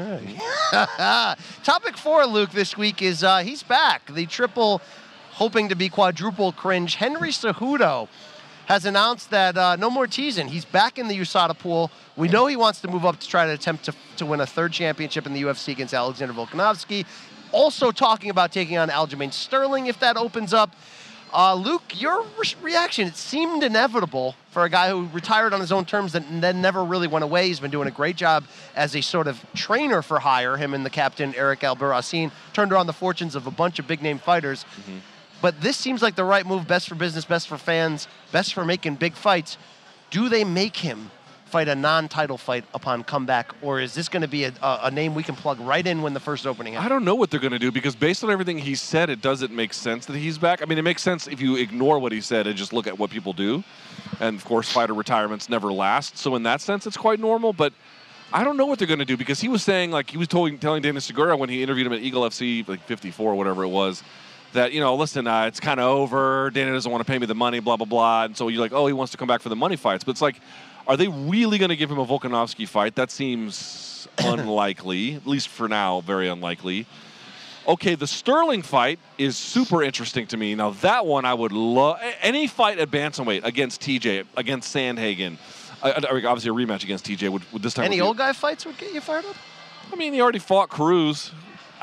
right. Topic 4, Luke, this week is he's back. The triple, hoping to be quadruple cringe, Henry Cejudo has announced that no more teasing. He's back in the USADA pool. We know he wants to move up to try to attempt to win a third championship in the UFC against Alexander Volkanovski. Also talking about taking on Aljamain Sterling if that opens up. Luke, your reaction, it seemed inevitable for a guy who retired on his own terms and then never really went away. He's been doing a great job as a sort of trainer for hire. Him and the captain, Eric Albarracin, turned around the fortunes of a bunch of big-name fighters. Mm-hmm. But this seems like the right move, best for business, best for fans, best for making big fights. Do they make him fight a non-title fight upon comeback, or is this going to be a name we can plug right in when the first opening happens? I don't know what they're going to do, because based on everything he said, it doesn't make sense that he's back. I mean, it makes sense if you ignore what he said and just look at what people do. And, of course, fighter retirements never last. So in that sense, it's quite normal. But I don't know what they're going to do, because he was saying, like, he was telling Dana Segura when he interviewed him at Eagle FC, like 54 or whatever it was, that, listen, it's kind of over. Dana doesn't want to pay me the money, blah, blah, blah. And so you're like, oh, he wants to come back for the money fights. But it's like, are they really going to give him a Volkanovski fight? That seems unlikely, at least for now, very unlikely. Okay, the Sterling fight is super interesting to me. Now, that one I would love. Any fight at bantamweight against TJ, against Sandhagen, Obviously, a rematch against TJ would this time. Any old guy fights would get you fired up? I mean, he already fought Cruz.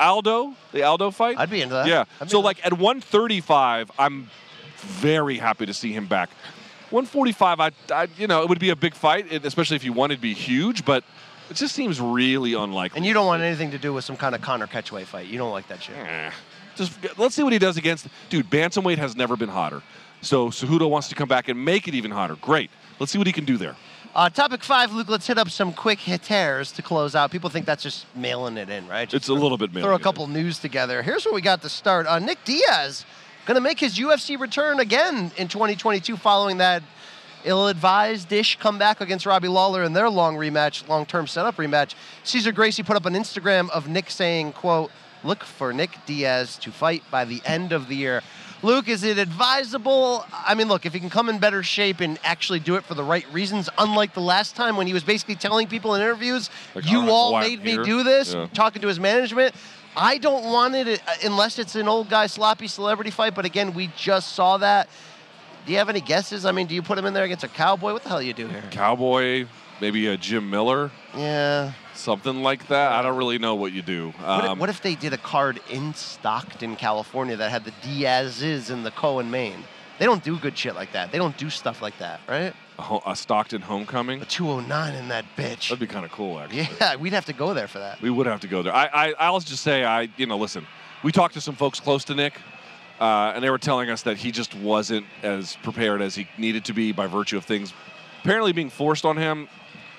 The Aldo fight? I'd be into that. Yeah. So, like at 135, I'm very happy to see him back. 145, it would be a big fight, especially if you wanted to be huge, but it just seems really unlikely. And you don't want anything to do with some kind of Conor Ketchway fight. You don't like that shit. Just let's see what he does against. Dude, bantamweight has never been hotter. So Cejudo wants to come back and make it even hotter. Great. Let's see what he can do there. Topic 5, Luke, let's hit up some quick hitters to close out. People think that's just mailing it in, right? It's a little bit mailing Throw a couple news together. Here's what we got to start. Nick Diaz going to make his UFC return again in 2022 following that ill-advised-ish comeback against Robbie Lawler in their long-term setup rematch. Cesar Gracie put up an Instagram of Nick saying, quote, "Look for Nick Diaz to fight by the end of the year." Luke, is it advisable? I mean, look, if he can come in better shape and actually do it for the right reasons, unlike the last time when he was basically telling people in interviews, you all made me do this, talking to his management. I don't want it unless it's an old guy sloppy celebrity fight, but again, we just saw that. Do you have any guesses? I mean, do you put him in there against a Cowboy? What the hell do you do here? Cowboy, maybe a Jim Miller. Yeah. Something like that. I don't really know what you do. What if they did a card in Stockton, California that had the Diaz's and the Cohen Maine? They don't do good shit like that. They don't do stuff like that, right? A Stockton homecoming? A 209 in that bitch. That'd be kind of cool, actually. Yeah, we'd have to go there for that. We would have to go there. I'll just say, listen, we talked to some folks close to Nick, and they were telling us that he just wasn't as prepared as he needed to be by virtue of things apparently being forced on him.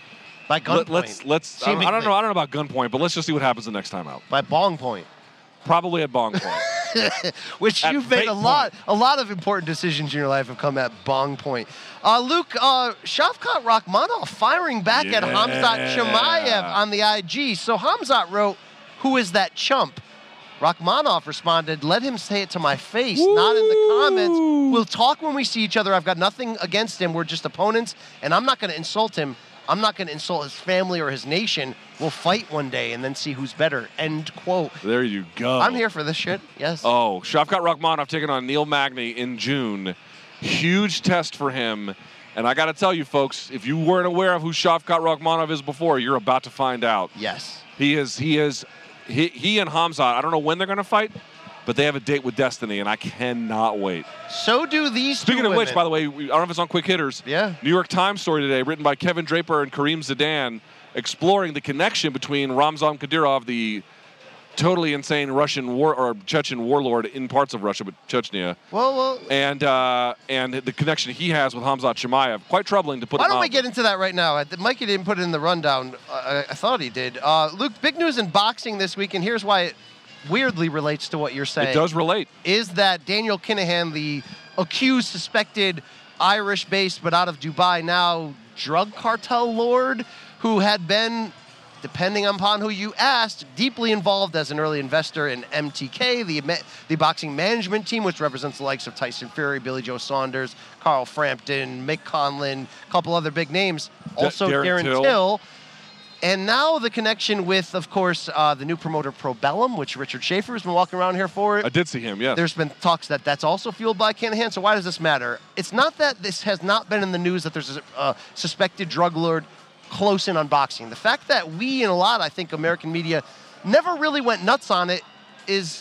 By gunpoint. Let's. I don't know about gunpoint, but let's just see what happens the next time out. By bong point. Probably at bong point. Which at you've made a lot of important decisions in your life have come at bong point. Luke, Shavkat Rakhmonov firing back at Khamzat Chimaev on the IG. So Khamzat wrote, "Who is that chump?" Rakhmonov responded, "Let him say it to my face, not in the comments. We'll talk when we see each other. I've got nothing against him. We're just opponents, and I'm not going to insult him. I'm not going to insult his family or his nation. We'll fight one day and then see who's better." End quote. There you go. I'm here for this shit. Yes. Oh, Shavkat Rakhmonov taking on Neil Magny in June. Huge test for him. And I got to tell you, folks, if you weren't aware of who Shavkat Rakhmonov is before, you're about to find out. Yes. He and Khamzat, I don't know when they're going to fight, but they have a date with Destiny, and I cannot wait. So do these Speaking two of which, women. by the way, I don't know if it's on Quick Hitters. Yeah. New York Times story today, written by Kevin Draper and Kareem Zidane, exploring the connection between Ramzan Kadyrov, the totally insane Russian Chechen warlord in parts of Russia, but Chechnya. Well, and the connection he has with Khamzat Chimaev. Quite troubling to put. Why don't we get into that right now? Mikey didn't put it in the rundown. I thought he did. Luke, big news in boxing this week, and here's why it weirdly relates to what you're saying. It does relate. Is that Daniel Kinahan, the accused, suspected, Irish-based, but out of Dubai now, drug cartel lord, who had been, depending upon who you asked, deeply involved as an early investor in MTK, the boxing management team, which represents the likes of Tyson Fury, Billy Joe Saunders, Carl Frampton, Mick Conlon, a couple other big names. Also Darren Till. And now the connection with, of course, the new promoter Probellum, which Richard Schaefer has been walking around here for. I did see him, yes. There's been talks that that's also fueled by Kinahan, so why does this matter? It's not that this has not been in the news that there's a suspected drug lord close in on boxing. The fact that we and a lot, I think, American media never really went nuts on it is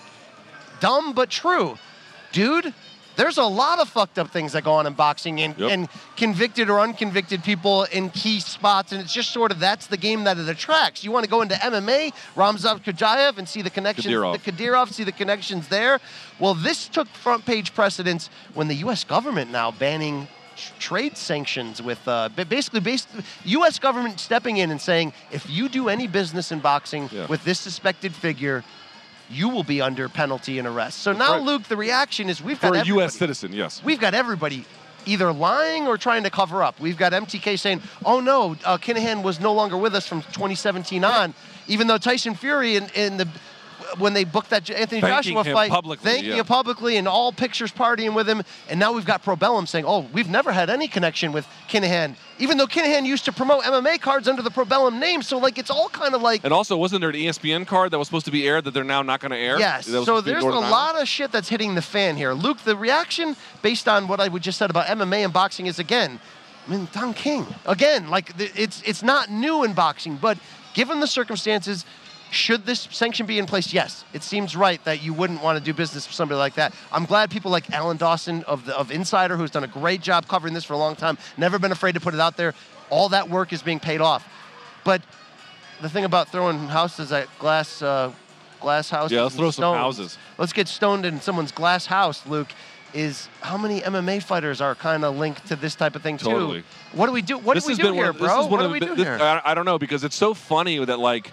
dumb but true. Dude, there's a lot of fucked up things that go on in boxing and convicted or unconvicted people in key spots, and it's just sort of that's the game that it attracts. You want to go into MMA, Ramzan Kadyrov, and see the connections, Kadyrov, see the connections there. Well, this took front page precedence when the U.S. government now banning trade sanctions with basically U.S. government stepping in and saying, if you do any business in boxing with this suspected figure, you will be under penalty and arrest. So now, Luke, the reaction is we've got for a everybody. U.S. citizen, yes. We've got everybody either lying or trying to cover up. We've got MTK saying, oh, no, Kinahan was no longer with us from 2017 on, even though Tyson Fury when they booked that Anthony Joshua fight, thanking him publicly and all pictures partying with him. And now we've got Probellum saying, oh, we've never had any connection with Kinahan, even though Kinahan used to promote MMA cards under the Probellum name. So, it's all kind of like... And also, wasn't there an ESPN card that was supposed to be aired that they're now not going to air? Yes. So there's a lot of shit that's hitting the fan here. Luke, the reaction based on what I just said about MMA and boxing is, again, I mean, Don King. Again, like, it's not new in boxing, but given the circumstances, should this sanction be in place? Yes. It seems right that you wouldn't want to do business with somebody like that. I'm glad people like Alan Dawson of Insider, who's done a great job covering this for a long time, never been afraid to put it out there. All that work is being paid off. But the thing about throwing houses at glass houses. Yeah, let's throw stones, some houses. Let's get stoned in someone's glass house, Luke, is how many MMA fighters are kind of linked to this type of thing, Totally. too. What do we do? What do we do here, bro? What do we do here? I don't know, because it's so funny that, like,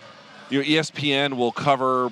ESPN will cover,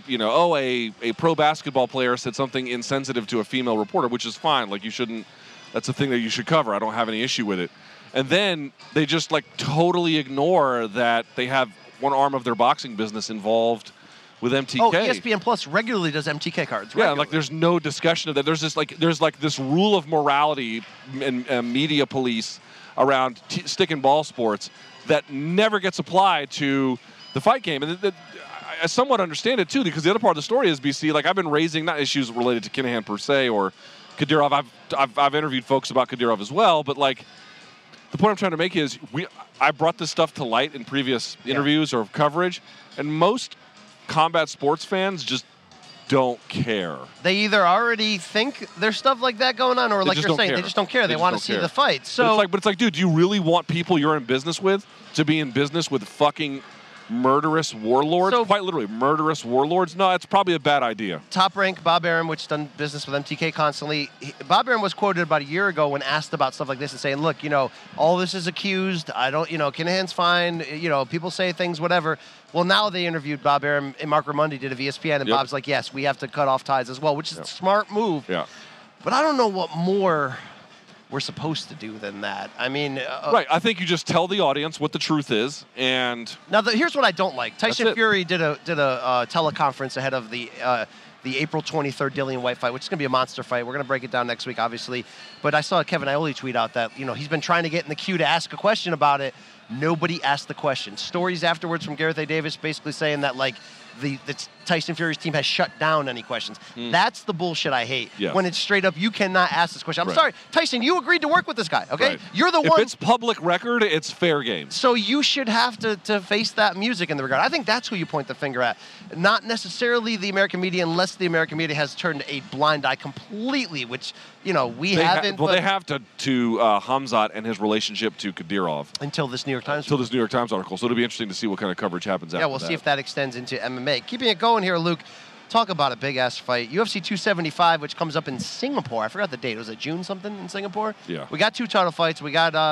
a pro basketball player said something insensitive to a female reporter, which is fine. Like, you shouldn't, that's a thing that you should cover. I don't have any issue with it. And then they just, like, totally ignore that they have one arm of their boxing business involved with MTK. Oh, ESPN Plus regularly does MTK cards. Yeah, like there's no discussion of that. There's this rule of morality and media police around stick and ball sports that never gets applied to the fight game. And I somewhat understand it too, because the other part of the story is, BC, like, I've been raising not issues related to Kinahan per se or Kadyrov. I've interviewed folks about Kadyrov as well, but, like, the point I'm trying to make is I brought this stuff to light in previous interviews or coverage, and most combat sports fans just don't care. They either already think there's stuff like that going on, or, like you're saying, they just don't care. They want to see the fight. So, but it's like, dude, do you really want people you're in business with to be in business with fucking murderous warlords? Quite literally, murderous warlords? No, it's probably a bad idea. Top Rank, Bob Arum, which has done business with MTK constantly. Bob Arum was quoted about a year ago when asked about stuff like this and saying, look, all this is accused. I don't, Kinahan's fine. People say things, whatever. Well, now they interviewed Bob Arum, and Mark Ramundi did a VSPN, and Bob's like, yes, we have to cut off ties as well, which is a smart move. Yeah. But I don't know what more we're supposed to do than that. I mean... right. I think you just tell the audience what the truth is, and... Now, here's what I don't like. Tyson Fury did a teleconference ahead of the April 23rd Dillian White fight, which is going to be a monster fight. We're going to break it down next week, obviously. But I saw Kevin Iole tweet out that, he's been trying to get in the queue to ask a question about it. Nobody asked the question. Stories afterwards from Gareth A. Davis basically saying that, like, the Tyson Fury's team has shut down any questions. That's the bullshit I hate. Yeah. When it's straight up, you cannot ask this question. I'm sorry, Tyson, you agreed to work with this guy, okay? Right. You're the if one. If it's public record, it's fair game. So you should have to face that music in the regard. I think that's who you point the finger at. Not necessarily the American media, unless the American media has turned a blind eye completely, which, we haven't. They have to Khamzat and his relationship to Kadyrov. Until this New York Times. Until this New York Times article. So it'll be interesting to see what kind of coverage happens after that. Yeah, we'll see if that extends into MMA. Keeping it going here, Luke. Talk about a big-ass fight. UFC 275, which comes up in Singapore. I forgot the date. Was it June something in Singapore? Yeah. We got two title fights. We got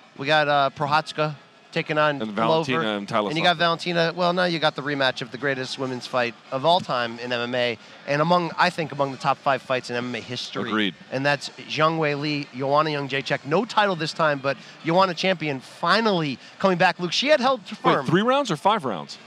Prochazka taking on Valentina Glover. and Tyler. And you got Valentina. Well, now you got the rematch of the greatest women's fight of all time in MMA, and among the top 5 fights in MMA history. Agreed. And that's Zhang Wei Li, Joanna Jędrzejczyk. No title this time, but Joanna champion finally coming back. Luke, she had held firm. Wait, 3 rounds or 5 rounds?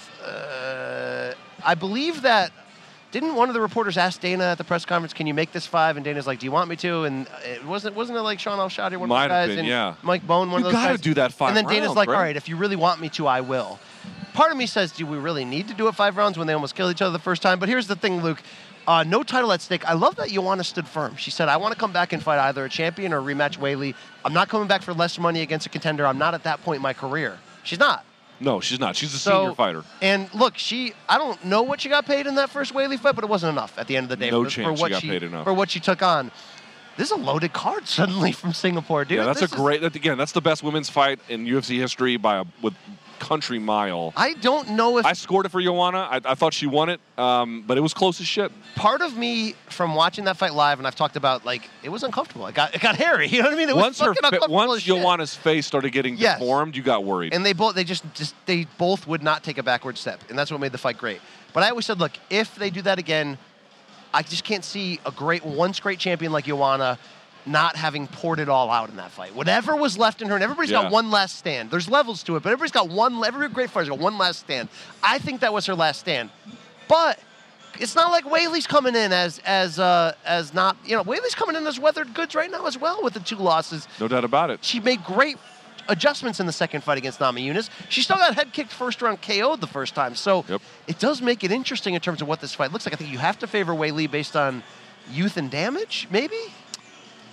I believe that. Didn't one of the reporters ask Dana at the press conference, "Can you make this 5?" And Dana's like, "Do you want me to?" And it wasn't it like Sean Al-Shadi, one Might of those guys, have been, and yeah. Mike Bone, one of those guys. You got to do that 5 rounds. And then Dana's like, right? "All right, if you really want me to, I will." Part of me says, "Do we really need to do it 5 rounds when they almost killed each other the first time?" But here's the thing, Luke. No title at stake. I love that Joanna stood firm. She said, "I want to come back and fight either a champion or rematch Weili. I'm not coming back for less money against a contender. I'm not at that point in my career." She's not. No, she's not. She's a senior fighter. And look, I don't know what she got paid in that first Weili fight, but it wasn't enough at the end of the day. No chance she got paid enough. For what she took on. This is a loaded card suddenly from Singapore, dude. Yeah, that's that's the best women's fight in UFC history with country mile. I don't know if... I scored it for Joanna. I thought she won it, but it was close as shit. Part of me, from watching that fight live, and I've talked about, like, it was uncomfortable. It got hairy. You know what I mean? It was fucking uncomfortable. Once Joanna's face started getting deformed, you got worried. And they both would not take a backward step, and that's what made the fight great. But I always said, look, if they do that again, I just can't see once great champion like Joanna not having poured it all out in that fight. Whatever was left in her, and everybody's got one last stand. There's levels to it, but every great fighter's got one last stand. I think that was her last stand. But it's not like Weili's coming in as not, Weili's coming in as weathered goods right now as well with the 2 losses. No doubt about it. She made great adjustments in the second fight against Namajunas. She still got head kicked first round KO'd the first time. So it does make it interesting in terms of what this fight looks like. I think you have to favor Weili based on youth and damage, maybe?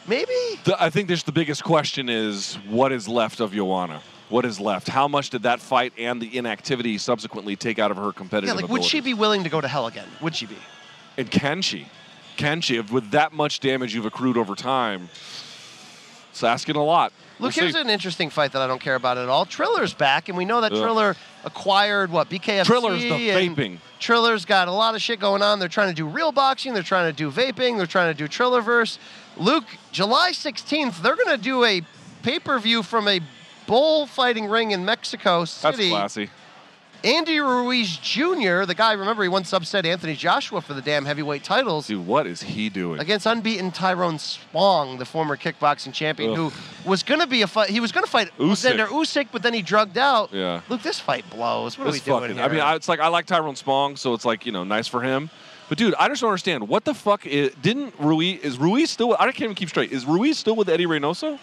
Maybe. I think the biggest question is what is left of Joanna? What is left? How much did that fight and the inactivity subsequently take out of her competitive Would abilities? she be willing to go to hell again? Would she be? And can she? Can she? With that much damage you've accrued over time, it's asking a lot. Look, here's an interesting fight that I don't care about at all. Triller's back, and we know that Triller acquired, BKFC? Triller's the vaping. Triller's got a lot of shit going on. They're trying to do real boxing. They're trying to do vaping. They're trying to do Trillerverse. Luke, July 16th, they're going to do a pay-per-view from a bullfighting ring in Mexico City. That's classy. Andy Ruiz Jr., the guy, remember, he once upset Anthony Joshua for the damn heavyweight titles. Dude, what is he doing? Against unbeaten Tyrone Spong, the former kickboxing champion, who was going to be a fight. He was going to fight Alexander Usyk, but then he drugged out. Yeah. Luke, this fight blows. What are we doing here? I mean, it's like I like Tyrone Spong, so it's like, nice for him. But, dude, I just don't understand. What the fuck is Ruiz still with, I can't even keep straight. Is Ruiz still with Eddie Reynoso?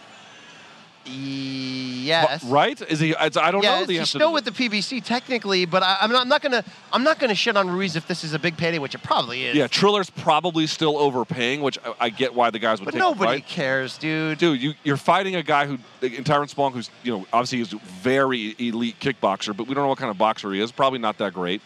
Yes. Right? Is he? I don't know. He's still with the PBC technically, but I'm not gonna shit on Ruiz if this is a big payday, which it probably is. Yeah, Triller's probably still overpaying, which I get why the guys would. But take nobody the fight. cares, dude. Dude, you're fighting a guy who, in Tyrone Spong, who's obviously is a very elite kickboxer, but we don't know what kind of boxer he is. Probably not that great.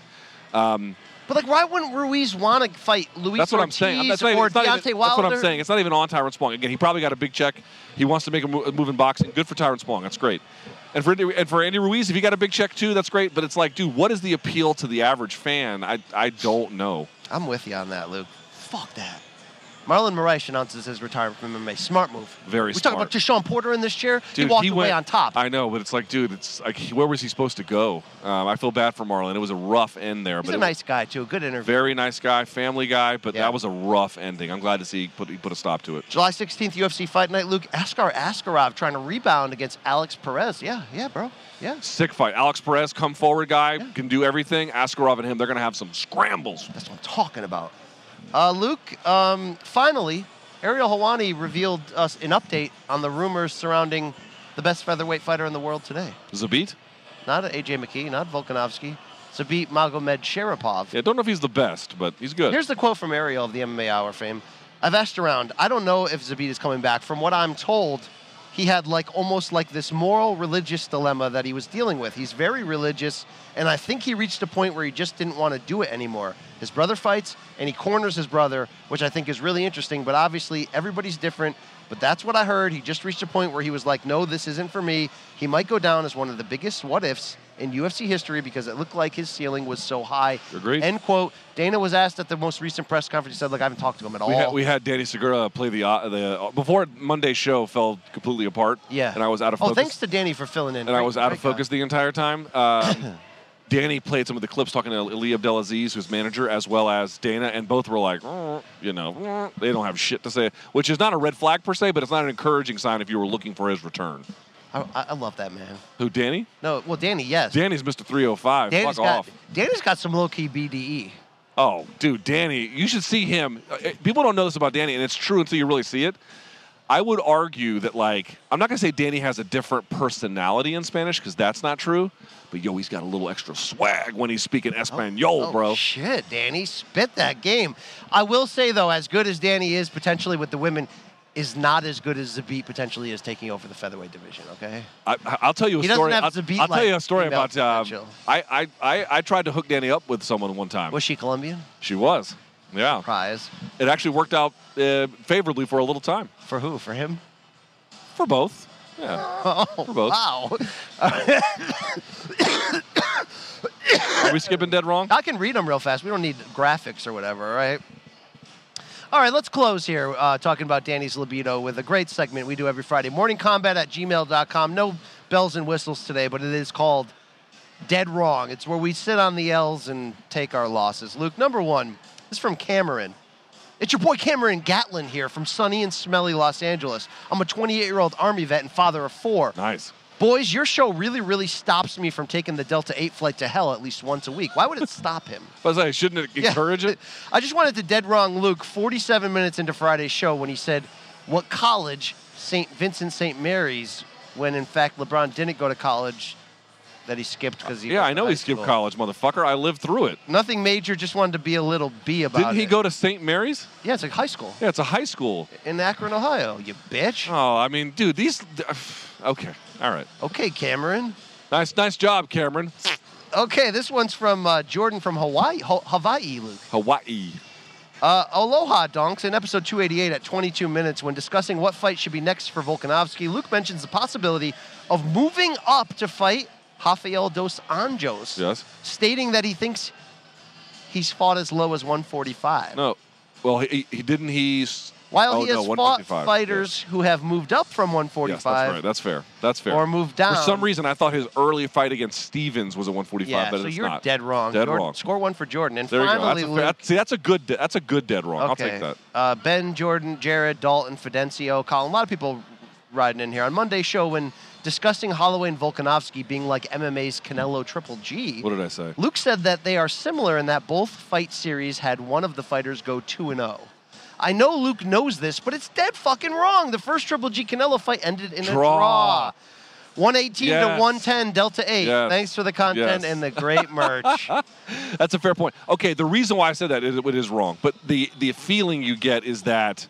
But why wouldn't Ruiz want to fight Luis That's what I'm Ortiz saying. or Deontay Wilder? That's what I'm saying. It's not even on Tyrone Spong. Again, he probably got a big check. He wants to make a move in boxing. Good for Tyrone Spong. That's great. And for Andy Ruiz, if he got a big check too, that's great. But it's like, dude, what is the appeal to the average fan? I don't know. I'm with you on that, Luke. Fuck that. Marlon Moraes announces his retirement from MMA. Smart move. Very smart. smart. We talk about Deshaun Porter in this chair. Dude, he walked away on top. I know, but it's like, dude, it's like, where was he supposed to go? I feel bad for Marlon. It was a rough end there. He's a nice guy, too. Good interview. Very nice guy, family guy, but that was a rough ending. I'm glad to see he put a stop to it. July 16th, UFC Fight Night. Luke, Askar Askarov trying to rebound against Alex Perez. Yeah, bro. Yeah. Sick fight. Alex Perez, come forward guy, can do everything. Askarov and him, they're going to have some scrambles. That's what I'm talking about. Luke, finally, Ariel Helwani revealed us an update on the rumors surrounding the best featherweight fighter in the world today. Zabit? Not AJ McKee, not Volkanovski. Zabit Magomed Sharapov. Yeah, don't know if he's the best, but he's good. Here's the quote from Ariel of the MMA Hour fame. I've asked around. I don't know if Zabit is coming back. From what I'm told, he had almost this moral religious dilemma that he was dealing with. He's very religious, and I think he reached a point where he just didn't want to do it anymore. His brother fights, and he corners his brother, which I think is really interesting, but obviously everybody's different. But that's what I heard. He just reached a point where he was like, no, this isn't for me. He might go down as one of the biggest what-ifs in UFC history because it looked like his ceiling was so high. Agreed. End quote. Dana was asked at the most recent press conference. He said, look, I haven't talked to him at all. We had Danny Segura play the before Monday's show fell completely apart. Yeah. And I was out of focus. Oh, thanks to Danny for filling in. And I was out of focus the entire time. Danny played some of the clips talking to Ali Abdelaziz, who's manager, as well as Dana, and both were like, they don't have shit to say, which is not a red flag per se, but it's not an encouraging sign if you were looking for his return. I love that man. Who, Danny? No, well, Danny, yes. Danny's Mr. 305. Fuck off. Danny's got some low-key BDE. Oh, dude, Danny, you should see him. People don't know this about Danny, and it's true until you really see it. I would argue that, I'm not going to say Danny has a different personality in Spanish, because that's not true. But, he's got a little extra swag when he's speaking Espanol, bro. Shit, Danny, spit that game. I will say, though, as good as Danny is potentially with the women, is not as good as Zabit potentially is taking over the featherweight division, okay? I'll tell you a story. He doesn't have Zabit I'll tell you a story about, potential. I tried to hook Danny up with someone one time. Was she Colombian? She was, yeah. Surprise. It actually worked out favorably for a little time. For who? For him? For both. Yeah. Oh, for both. Wow. Are we skipping dead wrong? I can read them real fast. We don't need graphics or whatever, right? All right, let's close here talking about Danny's libido with a great segment we do every Friday. morningcombat@gmail.com. No bells and whistles today, but it is called Dead Wrong. It's where we sit on the L's and take our losses. Luke, number one, this is from Cameron. It's your boy Cameron Gatlin here from sunny and smelly Los Angeles. I'm a 28-year-old Army vet and father of 4. Nice. Boys, your show really, really stops me from taking the Delta 8 flight to hell at least once a week. Why would it stop him? I was like, shouldn't it encourage it? I just wanted to dead wrong Luke 47 minutes into Friday's show when he said, what college? St. Vincent St. Mary's, when in fact LeBron didn't go to college. he skipped because he. Yeah, I know he skipped college, motherfucker. I lived through it. Nothing major. Just wanted to be a little B about it. Didn't he go to St. Mary's? Yeah, it's like high school. Yeah, it's a high school. In Akron, Ohio, you bitch. Oh, I mean, dude, these... Okay, all right. Okay, Cameron. Nice job, Cameron. Okay, this one's from Jordan from Hawaii, Luke. Hawaii. Aloha, Donks. In episode 288 at 22 minutes, when discussing what fight should be next for Volkanovski, Luke mentions the possibility of moving up to fight Rafael dos Anjos. Yes. Stating that he thinks he's fought as low as 145. No. Well, he didn't. While he has fought fighters who have moved up from 145. Yes, that's right. That's fair. That's fair. Or moved down. For some reason, I thought his early fight against Stevens was a 145, yeah, but so it's you're not. dead wrong. Dead Jordan, wrong. Score one for Jordan. And There finally, you go. Luke. That's a good dead wrong. I'll Okay. take that. Ben, Jordan, Jared, Dalton, Fidencio, Colin. A lot of people riding in here. On Monday's show, when discussing Holloway and Volkanovski being like MMA's Canelo Triple G, What did I say? Luke said that they are similar in that both fight series had one of the fighters go 2-0. I know Luke knows this, but it's dead fucking wrong. The first Triple G Canelo fight ended in a draw. 118 to 110, Delta 8. Yes. Thanks for the content and the great merch. That's a fair point. Okay, the reason why I said that is it is wrong, but the feeling you get is that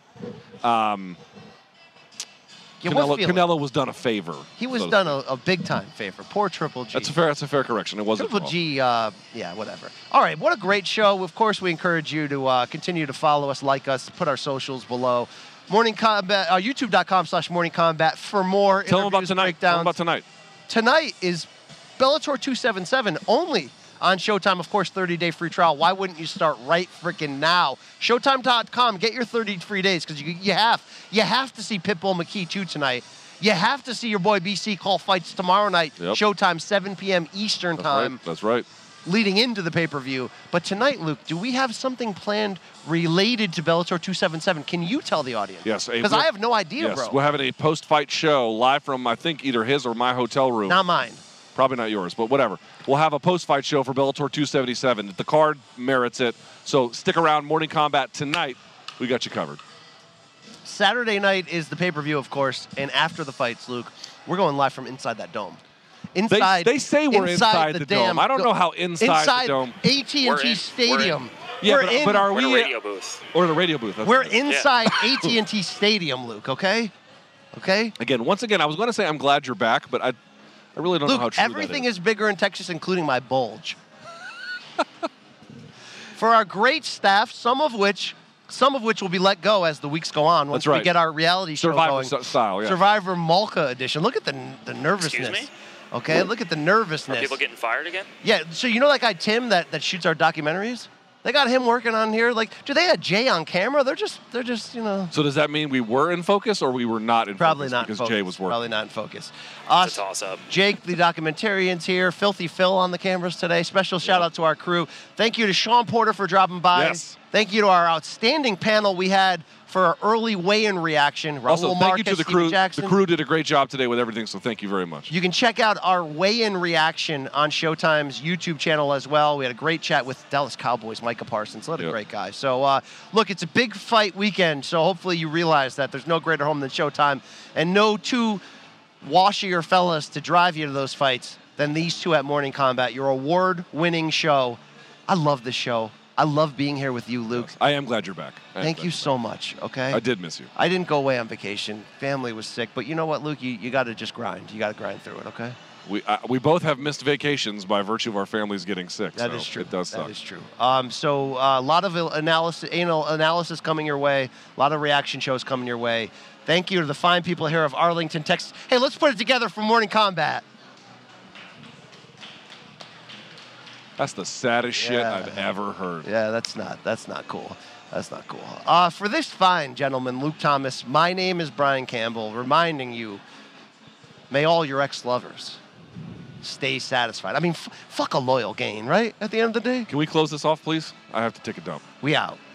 Canelo was done a favor. He was done a big-time favor. Poor Triple G. That's a fair correction. It wasn't Triple G, yeah, whatever. All right, what a great show. Of course, we encourage you to continue to follow us, like us, put our socials below. Morning Combat, YouTube.com/Morning Combat for more Tell them about tonight. breakdowns. Tell them about tonight. Tonight is Bellator 277 only on Showtime. Of course, 30-day free trial. Why wouldn't you start right freaking now? Showtime.com. Get your 30 free days because you have to see Pitbull McKee too tonight. You have to see your boy BC call fights tomorrow night. Yep. Showtime, 7 p.m. Eastern time. Right. That's right. Leading into the pay-per-view. But tonight, Luke, do we have something planned related to Bellator 277? Can you tell the audience? Yes. Because I have no idea, bro. We're having a post-fight show live from, I think, either his or my hotel room. Not mine. Probably not yours, but whatever. We'll have a post-fight show for Bellator 277. The card merits it. So stick around. Morning Combat tonight. We got you covered. Saturday night is the pay-per-view, of course. And after the fights, Luke, we're going live from inside that dome. They say we're inside the dome. I don't know how inside the dome. AT&T Stadium. Yeah, but are we in the radio booth? Or the radio booth. We're inside AT&T Stadium, Luke, okay? Okay? Once again, I was going to say I'm glad you're back, but I really don't know how Luke, true everything that is bigger in Texas, including my bulge. For our great staff, some of which will be let go as the weeks go on once we get our reality show going. Survivor style, yeah. Survivor Malka edition. Look at the nervousness. Excuse me? Okay, look at the nervousness. Are people getting fired again? Yeah, so you know that guy Tim that shoots our documentaries? They got him working on here. Like, do they have Jay on camera? They're just, So does that mean we were in focus or we were not in Probably focus? not Because in focus. Jay was working. Probably not in focus. It's a toss-up. Jake, the documentarian's here. Filthy Phil on the cameras today. Special shout out to our crew. Thank you to Sean Porter for dropping by. Yes. Thank you to our outstanding panel we had for our early weigh-in reaction. Raul Also, thank Marquez, you to the Steven crew. Jackson. The crew did a great job today with everything, so thank you very much. You can check out our weigh-in reaction on Showtime's YouTube channel as well. We had a great chat with Dallas Cowboys, Micah Parsons. What a great guy. So, look, it's a big fight weekend, so hopefully you realize that there's no greater home than Showtime and no two washier fellas to drive you to those fights than these two at Morning Combat, your award-winning show. I love this show. I love being here with you, Luke. Yes, I am glad you're back. Thank you so much, okay? I did miss you. I didn't go away on vacation. Family was sick. But you know what, Luke? You got to just grind. You got to grind through it, okay? We both have missed vacations by virtue of our families getting sick. That so is true. It does suck. That is true. So a lot of analysis coming your way. A lot of reaction shows coming your way. Thank you to the fine people here of Arlington, Texas. Hey, let's put it together for Morning Combat. That's the saddest shit I've ever heard. Yeah, that's not cool. That's not cool. For this fine gentleman, Luke Thomas, my name is Brian Campbell, reminding you, may all your ex-lovers stay satisfied. I mean, fuck a loyal gain, right? At the end of the day. Can we close this off, please? I have to take a dump. We out.